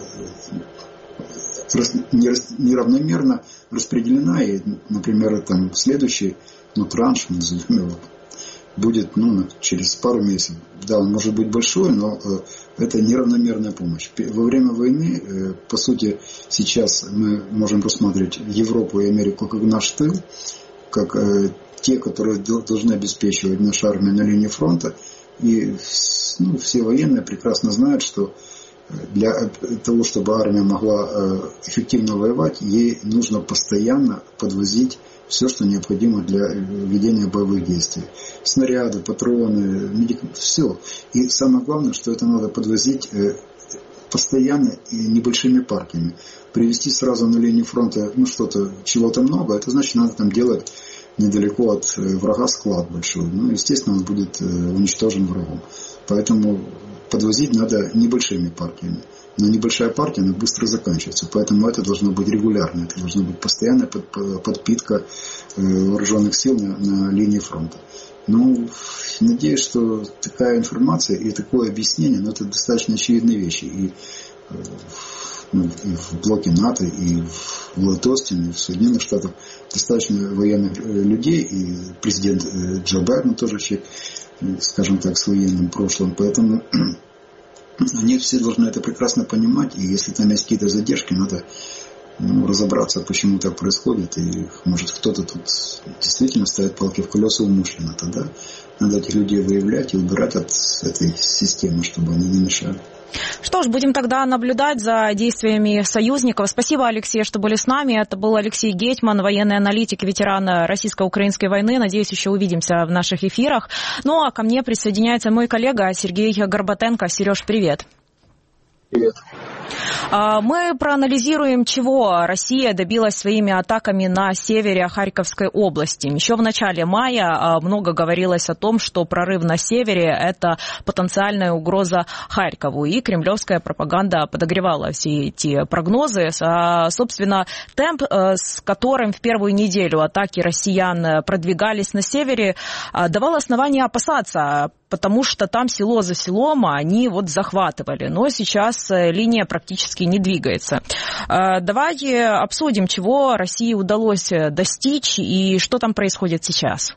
неравномерно распределена, и, например, там следующий транш, назовем его, будет через пару месяцев. Да, он может быть большой, но это неравномерная помощь. Во время войны, по сути, сейчас мы можем рассматривать Европу и Америку как наш тыл, как те, которые должны обеспечивать нашу армию на линии фронта. И все военные прекрасно знают, что для того, чтобы армия могла эффективно воевать, ей нужно постоянно подвозить все, что необходимо для ведения боевых действий. Снаряды, патроны, все. И самое главное, что это надо подвозить постоянно и небольшими партиями. Привезти сразу на линию фронта чего-то много, это значит, надо там делать недалеко от врага склад большой. Естественно, он будет уничтожен врагом. Поэтому подвозить надо небольшими партиями. Но небольшая партия, она быстро заканчивается. Поэтому это должно быть регулярно. Это должна быть постоянная подпитка вооруженных сил на линии фронта. Надеюсь, что такая информация и такое объяснение, это достаточно очевидные вещи. И в блоке НАТО, и в Ллойд Остин, и в Соединенных Штатах достаточно военных людей. И президент Джо Байден тоже человек, скажем так, с военным прошлым. Поэтому они все должны это прекрасно понимать, и если там есть какие-то задержки, надо разобраться, почему так происходит, и может кто-то тут действительно ставит палки в колеса умышленно, тогда надо этих людей выявлять и убирать от этой системы, чтобы они не мешали. Что ж, будем тогда наблюдать за действиями союзников. Спасибо, Алексей, что были с нами. Это был Алексей Гетьман, военный аналитик и ветеран российско-украинской войны. Надеюсь, еще увидимся в наших эфирах. А ко мне присоединяется мой коллега Сергей Горбатенко. Сереж, привет. Привет. Мы проанализируем, чего Россия добилась своими атаками на севере Харьковской области. Еще в начале мая много говорилось о том, что прорыв на севере – это потенциальная угроза Харькову. И кремлевская пропаганда подогревала все эти прогнозы. Собственно, темп, с которым в первую неделю атаки россиян продвигались на севере, давал основания опасаться, потому что там село за селом они захватывали. Но сейчас линия практически не двигается. Давайте обсудим, чего России удалось достичь и что там происходит сейчас.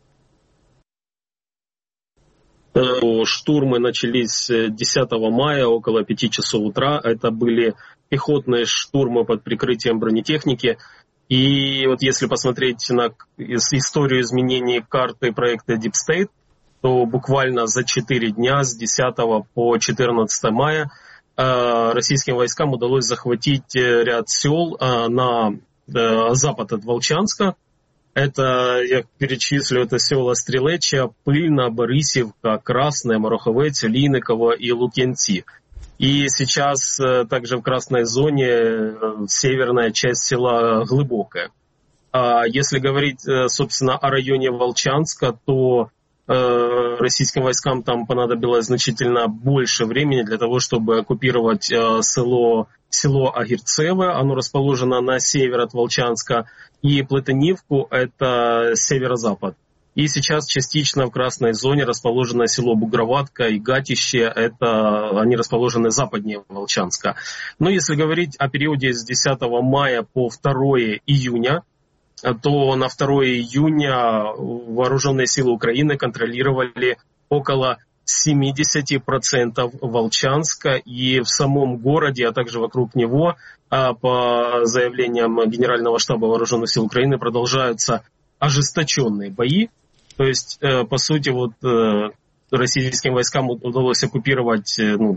Штурмы начались 10 мая около 5 часов утра. Это были пехотные штурмы под прикрытием бронетехники. И если посмотреть на историю изменений карты проекта Deep State, то буквально за 4 дня с 10 по 14 мая российским войскам удалось захватить ряд сел на запад от Волчанска. Это, я перечислю, это села Стрелечья, Пыльна, Борисевка, Красное, Маруховец, Лейниково и Лукьянцы. И сейчас также в красной зоне северная часть села Глубокое. А если говорить, собственно, о районе Волчанска, то российским войскам там понадобилось значительно больше времени для того, чтобы оккупировать село Огирцево. Оно расположено на север от Волчанска. И Плетенивку – это северо-запад. И сейчас частично в красной зоне расположено село Бугроватка и Гатище. Они расположены западнее Волчанска. Но если говорить о периоде с 10 мая по 2 июня, то на 2 июня вооруженные силы Украины контролировали около 70% Волчанска, и в самом городе, а также вокруг него, по заявлениям Генерального штаба вооруженных сил Украины, продолжаются ожесточенные бои. То есть, по сути, российским войскам удалось оккупировать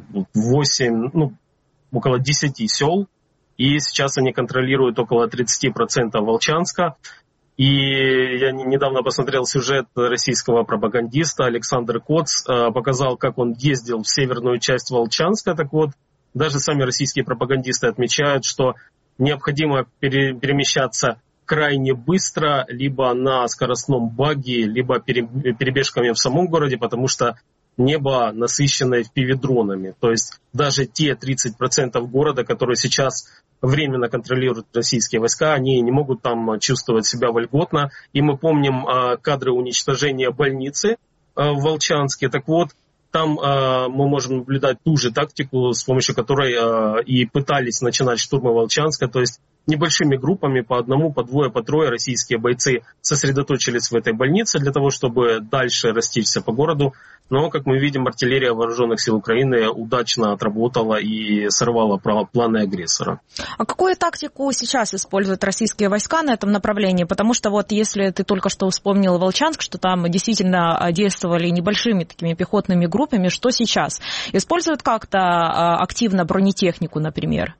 около 10 сел, и сейчас они контролируют около 30% Волчанска. И я недавно посмотрел сюжет российского пропагандиста. Александр Коц показал, как он ездил в северную часть Волчанска. Так вот, даже сами российские пропагандисты отмечают, что необходимо перемещаться крайне быстро, либо на скоростном багги, либо перебежками в самом городе, потому что небо насыщено FPV-дронами. То есть даже те 30% города, которые сейчас временно контролируют российские войска, они не могут там чувствовать себя вольготно. И мы помним кадры уничтожения больницы в Волчанске. Так вот, там мы можем наблюдать ту же тактику, с помощью которой и пытались начинать штурмы Волчанска. То есть небольшими группами по одному, по двое, по трое российские бойцы сосредоточились в этой больнице для того, чтобы дальше растечься по городу. Но, как мы видим, артиллерия вооруженных сил Украины удачно отработала и сорвала планы агрессора. А какую тактику сейчас используют российские войска на этом направлении? Потому что вот если ты только что вспомнил Волчанск, что там действительно действовали небольшими такими пехотными группами, что сейчас? Используют как-то активно бронетехнику, например?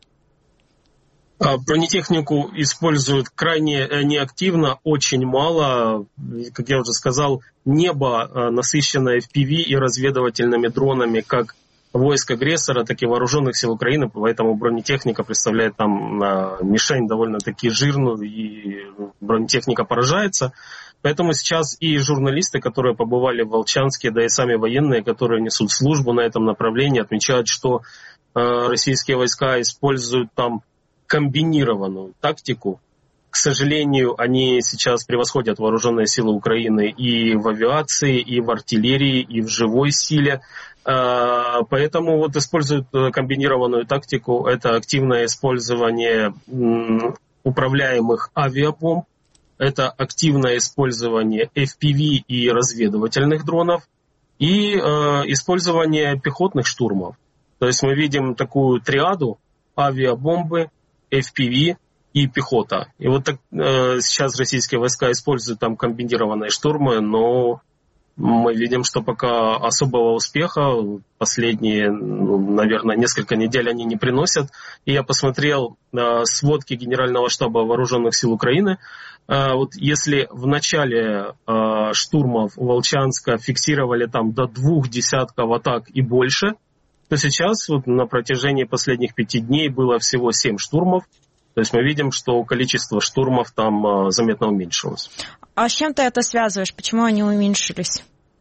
Бронетехнику используют крайне неактивно, очень мало. Как я уже сказал, небо насыщено FPV и разведывательными дронами как войск агрессора, так и вооруженных сил Украины, поэтому бронетехника представляет там мишень довольно-таки жирную, и бронетехника поражается. Поэтому сейчас и журналисты, которые побывали в Волчанске, да и сами военные, которые несут службу на этом направлении, отмечают, что российские войска используют там комбинированную тактику. К сожалению, они сейчас превосходят вооруженные силы Украины и в авиации, и в артиллерии, и в живой силе. Поэтому вот используют комбинированную тактику. Это активное использование управляемых авиабомб, это активное использование FPV и разведывательных дронов, и использование пехотных штурмов. То есть мы видим такую триаду: авиабомбы, FPV и пехота. И вот так сейчас российские войска используют там комбинированные штурмы, но мы видим, что пока особого успеха последние, наверное, несколько недель они не приносят. И я посмотрел сводки Генерального штаба вооруженных сил Украины. Вот если в начале штурмов Волчанска фиксировали там до 2 десятков атак и больше, то сейчас вот на протяжении последних 5 дней было всего 7 штурмов. То есть мы видим, что количество штурмов там заметно уменьшилось. А с чем ты это связываешь? Почему они уменьшились?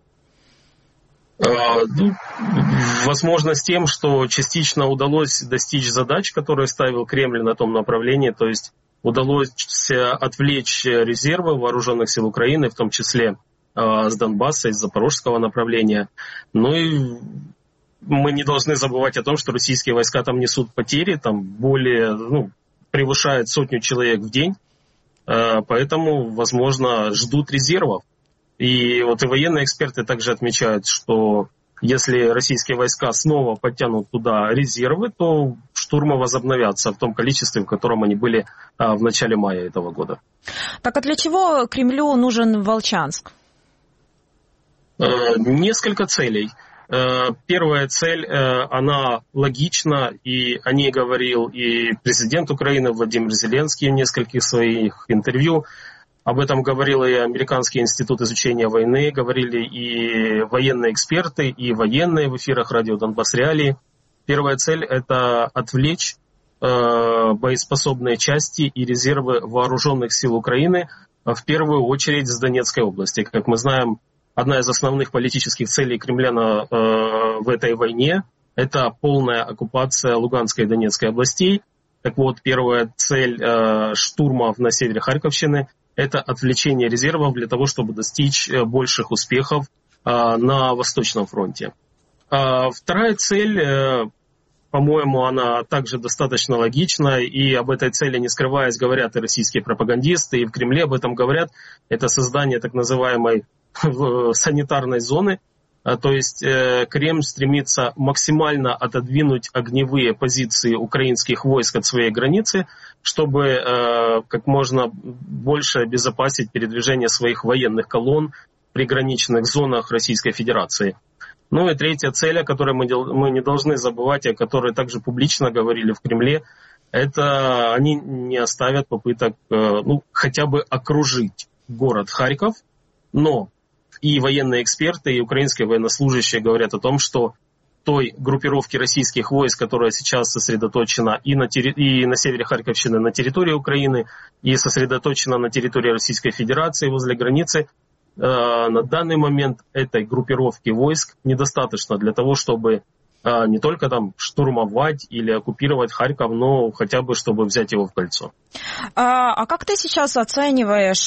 Возможно, с тем, что частично удалось достичь задач, которые ставил Кремль на том направлении. То есть удалось отвлечь резервы вооруженных сил Украины, в том числе с Донбасса, из запорожского направления. Ну и мы не должны забывать о том, что российские войска там несут потери, там превышает 100 человек в день, поэтому, возможно, ждут резервов. И вот и военные эксперты также отмечают, что если российские войска снова подтянут туда резервы, то штурмы возобновятся в том количестве, в котором они были в начале мая этого года. Так а для чего Кремлю нужен Волчанск? Несколько целей. Первая цель, она логична, и о ней говорил и президент Украины Владимир Зеленский в нескольких своих интервью. Об этом говорил и Американский институт изучения войны, говорили и военные эксперты, и военные в эфирах радио «Донбасс Реалии». Первая цель – это отвлечь боеспособные части и резервы вооруженных сил Украины, в первую очередь с Донецкой области. Как мы знаем, одна из основных политических целей Кремля в этой войне – это полная оккупация Луганской и Донецкой областей. Так вот, первая цель штурмов на севере Харьковщины – это отвлечение резервов для того, чтобы достичь больших успехов на Восточном фронте. Вторая цель, по-моему, она также достаточно логична, и об этой цели, не скрываясь, говорят и российские пропагандисты, и в Кремле об этом говорят. Это создание так называемой санитарной зоны. То есть Кремль стремится максимально отодвинуть огневые позиции украинских войск от своей границы, чтобы как можно больше обезопасить передвижение своих военных колонн в приграничных зонах Российской Федерации. Ну и третья цель, о которой мы не должны забывать, о которой также публично говорили в Кремле, это они не оставят попыток хотя бы окружить город Харьков, но и военные эксперты, и украинские военнослужащие говорят о том, что той группировки российских войск, которая сейчас сосредоточена и на севере Харьковщины, на территории Украины, и сосредоточена на территории Российской Федерации возле границы, на данный момент этой группировки войск недостаточно для того, чтобы не только там штурмовать или оккупировать Харьков, но хотя бы чтобы взять его в кольцо. А как ты сейчас оцениваешь,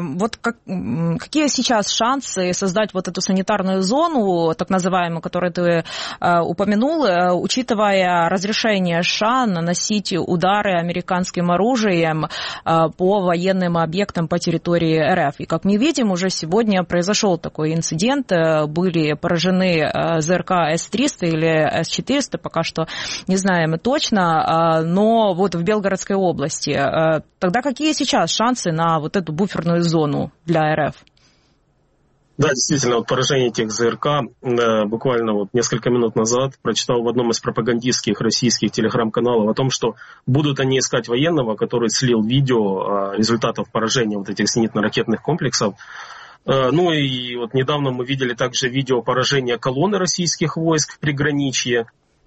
какие сейчас шансы создать вот эту санитарную зону, так называемую, которую ты упомянул, учитывая разрешение США наносить удары американским оружием по военным объектам по территории РФ? И как мы видим, уже сегодня произошел такой инцидент, были поражены ЗРК С-300 или С-400, пока что не знаем точно, но вот в Белгородской области. Тогда какие сейчас шансы на вот эту буферную зону для РФ? Да, действительно, вот поражение тех ЗРК буквально несколько минут назад прочитал в одном из пропагандистских российских телеграм-каналов о том, что будут они искать военного, который слил видео результатов поражения вот этих зенитно-ракетных комплексов. Ну и вот недавно мы видели также видео поражения колонны российских войск в приграничье.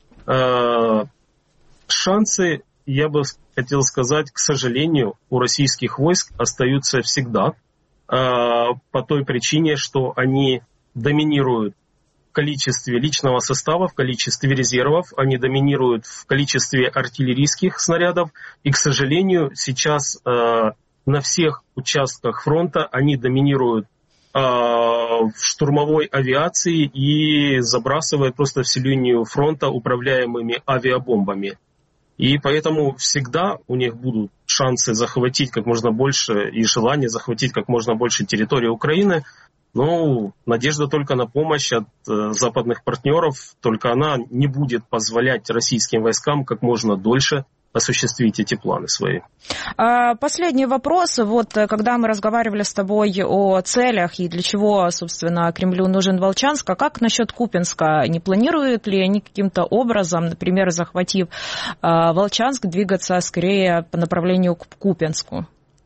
Шансы, я бы хотел сказать, к сожалению, у российских войск остаются всегда, по той причине, что они доминируют в количестве личного состава, в количестве резервов, они доминируют в количестве артиллерийских снарядов, и, к сожалению, сейчас на всех участках фронта они доминируют в штурмовой авиации и забрасывают просто всю линию фронта управляемыми авиабомбами. И поэтому всегда у них будут шансы захватить как можно больше и желание захватить как можно больше территории Украины. Но надежда только на помощь от западных партнеров, только она не будет позволять российским войскам как можно дольше осуществить эти планы свои. Последний вопрос. Вот когда мы разговаривали с тобой о целях и для чего, собственно, Кремлю нужен Волчанск, а как насчет Купянска? Не планируют ли они каким-то образом, например, захватив Волчанск, двигаться скорее по направлению к Купянску?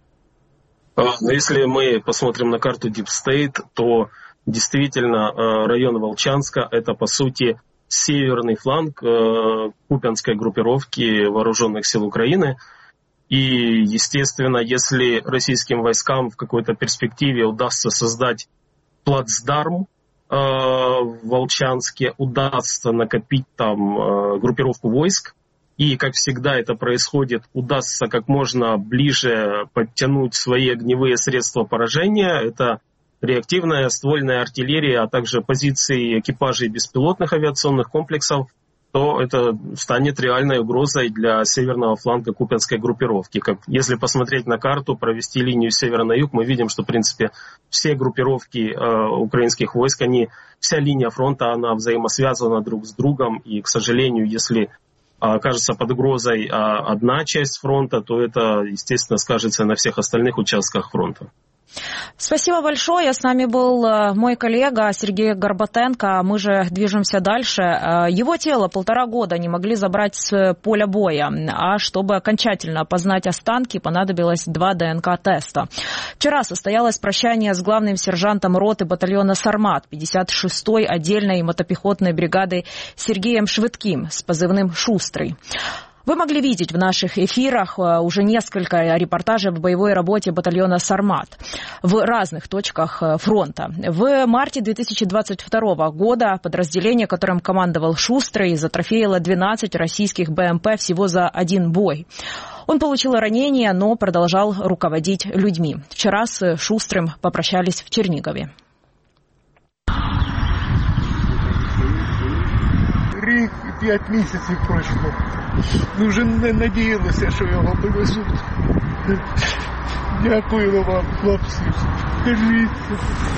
Если мы посмотрим на карту Deep State, то действительно район Волчанска – это, по сути, северный фланг Купянской группировки вооруженных сил Украины. И, естественно, если российским войскам в какой-то перспективе удастся создать плацдарм в Волчанске, удастся накопить там группировку войск, и, как всегда это происходит, удастся как можно ближе подтянуть свои огневые средства поражения, это реактивная ствольная артиллерия, а также позиции экипажей беспилотных авиационных комплексов, то это станет реальной угрозой для северного фланга Купянской группировки. Если посмотреть на карту, провести линию с севера на юг, мы видим, что, в принципе, все группировки украинских войск, вся линия фронта, она взаимосвязана друг с другом, и, к сожалению, если окажется под угрозой одна часть фронта, то это, естественно, скажется на всех остальных участках фронта. Спасибо большое. С нами был мой коллега Сергей Горбатенко. Мы же движемся дальше. Его тело 1,5 года не могли забрать с поля боя, а чтобы окончательно опознать останки, понадобилось 2 ДНК-теста. Вчера состоялось прощание с главным сержантом роты батальона «Сармат» 56-й отдельной мотопехотной бригады Сергеем Швыдким с позывным «Шустрый». Вы могли видеть в наших эфирах уже несколько репортажей о боевой работе батальона «Сармат» в разных точках фронта. В марте 2022 года подразделение, которым командовал Шустрый, затрофеило 12 российских БМП всего за 1 бой. Он получил ранение, но продолжал руководить людьми. Вчера с Шустрым попрощались в Чернигове. Рік і 5 місяців пройшло. Ми вже не надіялися, що його привезуть. Дякую вам, хлопці. Держіться.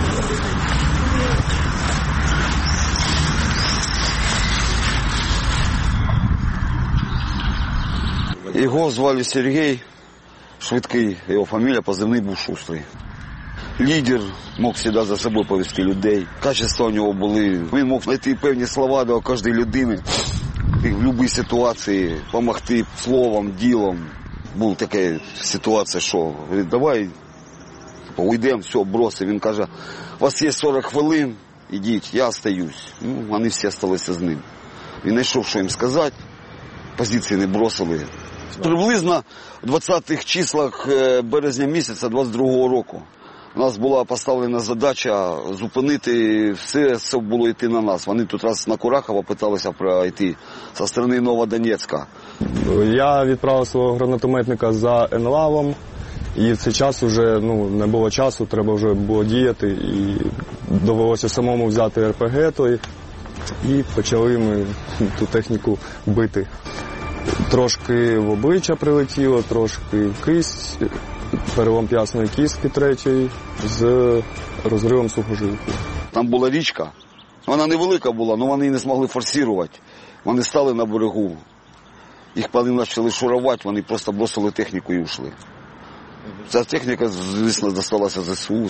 Його звали Сергій Швидкий, його фамілія, позивний був Шустрий. Лідер, мог завжди за собою повести людей. Качества у нього були. Він мог знайти певні слова до кожної людини. І в будь-якій ситуації допомогти словом, ділом. Була така ситуація, що говорить, давай уйдемо, все, бросив. Він каже, у вас є 40 хвилин, ідіть, я остаюсь. Вони всі залишилися з ним. Він знайшов, що їм сказати, позиції не бросили. Приблизно в 20-х числах березня місяця 22-го року у нас була поставлена задача зупинити, все було йти на нас. Вони тут раз на Курахово питалися пройти зі сторони Новодонецька. Я відправив свого гранатометника за НЛАВом, і в цей час вже не було часу, треба вже було діяти. І довелося самому взяти РПГ той, і почали ми ту техніку бити. Трошки в обличчя прилетіло, трошки в кисть, перелом п'ясної кістки 3-ї з розривом сухожилки. Там була річка, вона невелика була, але вони не змогли форсувати. Вони стали на берегу, їх вони почали шурувати, вони просто бросили техніку і ушли. Ця техніка, звісно, досталася ЗСУ.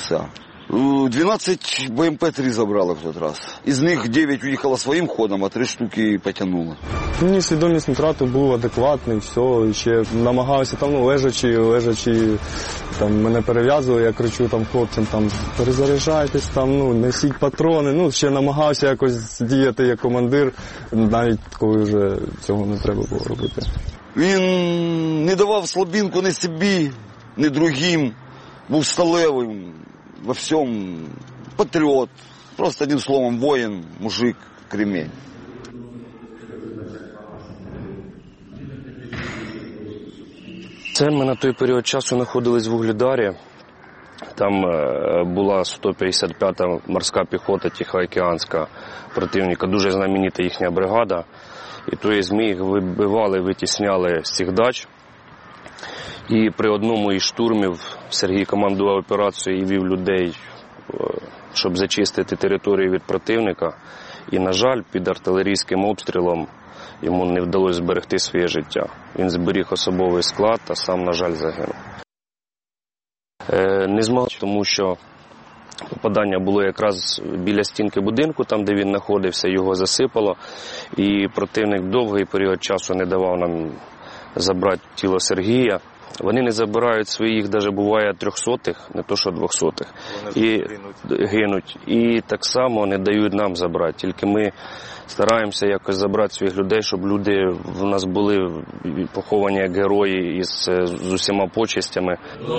12 БМП-3 забрали в той раз. Із них 9 уїхало своїм ходом, а 3 штуки потягнули. Мені свідомість не втратив, був адекватний, все, і ще намагався там, лежачи, там мене перев'язували, я кричу там хлопцям, там, перезаряджайтесь, там, несіть патрони, ще намагався якось діяти як командир, навіть коли вже цього не треба було робити. Він не давав слабинку ні собі, ні другим, був сталевим во всьому, патріот, просто одним словом воїн, мужик, кремень. Це ми на той період часу знаходились в Вугледарі. Там була 155-та морська піхота Тихоокеанська противника, дуже знаменита їхня бригада. І тобто ми їх вибивали, витісняли з цих дач. І при одному із штурмів Сергій командував операцією і вів людей, щоб зачистити територію від противника. І, на жаль, під артилерійським обстрілом йому не вдалося зберегти своє життя. Він зберіг особовий склад, а сам, на жаль, загинув. Не змог, тому що попадання було якраз біля стінки будинку, там, де він знаходився, його засипало. І противник довгий період часу не давав нам забрати тіло Сергія. Вони не забирають своїх, навіть буває 300-х, не то що 200-х. І гинуть. І так само не дають нам забрати. Тільки ми стараємося якось забрати своїх людей, щоб люди в нас були поховані як герої з усіма почестями.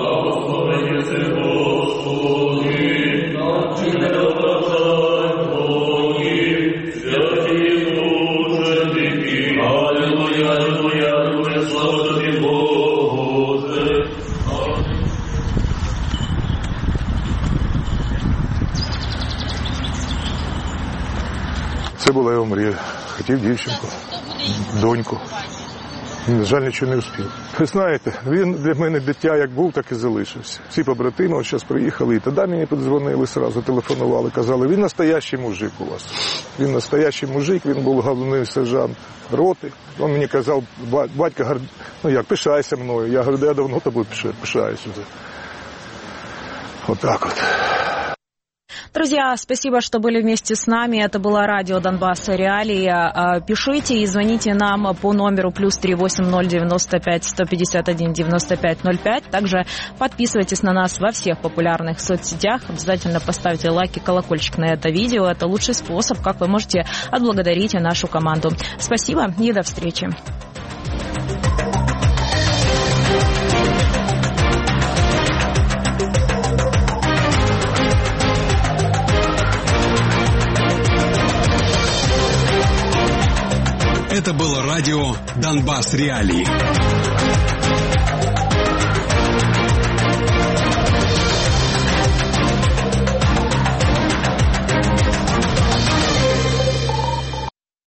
Це була його мрія. Хотів дівчинку, доньку. На жаль, нічого не встиг. Ви знаєте, він для мене дитя як був, так і залишився. Всі побратими от зараз приїхали, і тоді мені подзвонили, одразу телефонували, казали, він настоящий мужик у вас. Він настоящий мужик, він був головний сержант роти. Він мені казав, батько, пишайся мною. Я говорю, я давно тобою пишаюся вже. Вот так вот. Друзья, спасибо, что были вместе с нами. Это было радио Донбасс Реалии. Пишите и звоните нам по номеру +380 95 151 95 05. Также подписывайтесь на нас во всех популярных соцсетях. Обязательно поставьте лайк и колокольчик на это видео. Это лучший способ, как вы можете отблагодарить нашу команду. Спасибо и до встречи. Это было радио «Донбасс Реалии».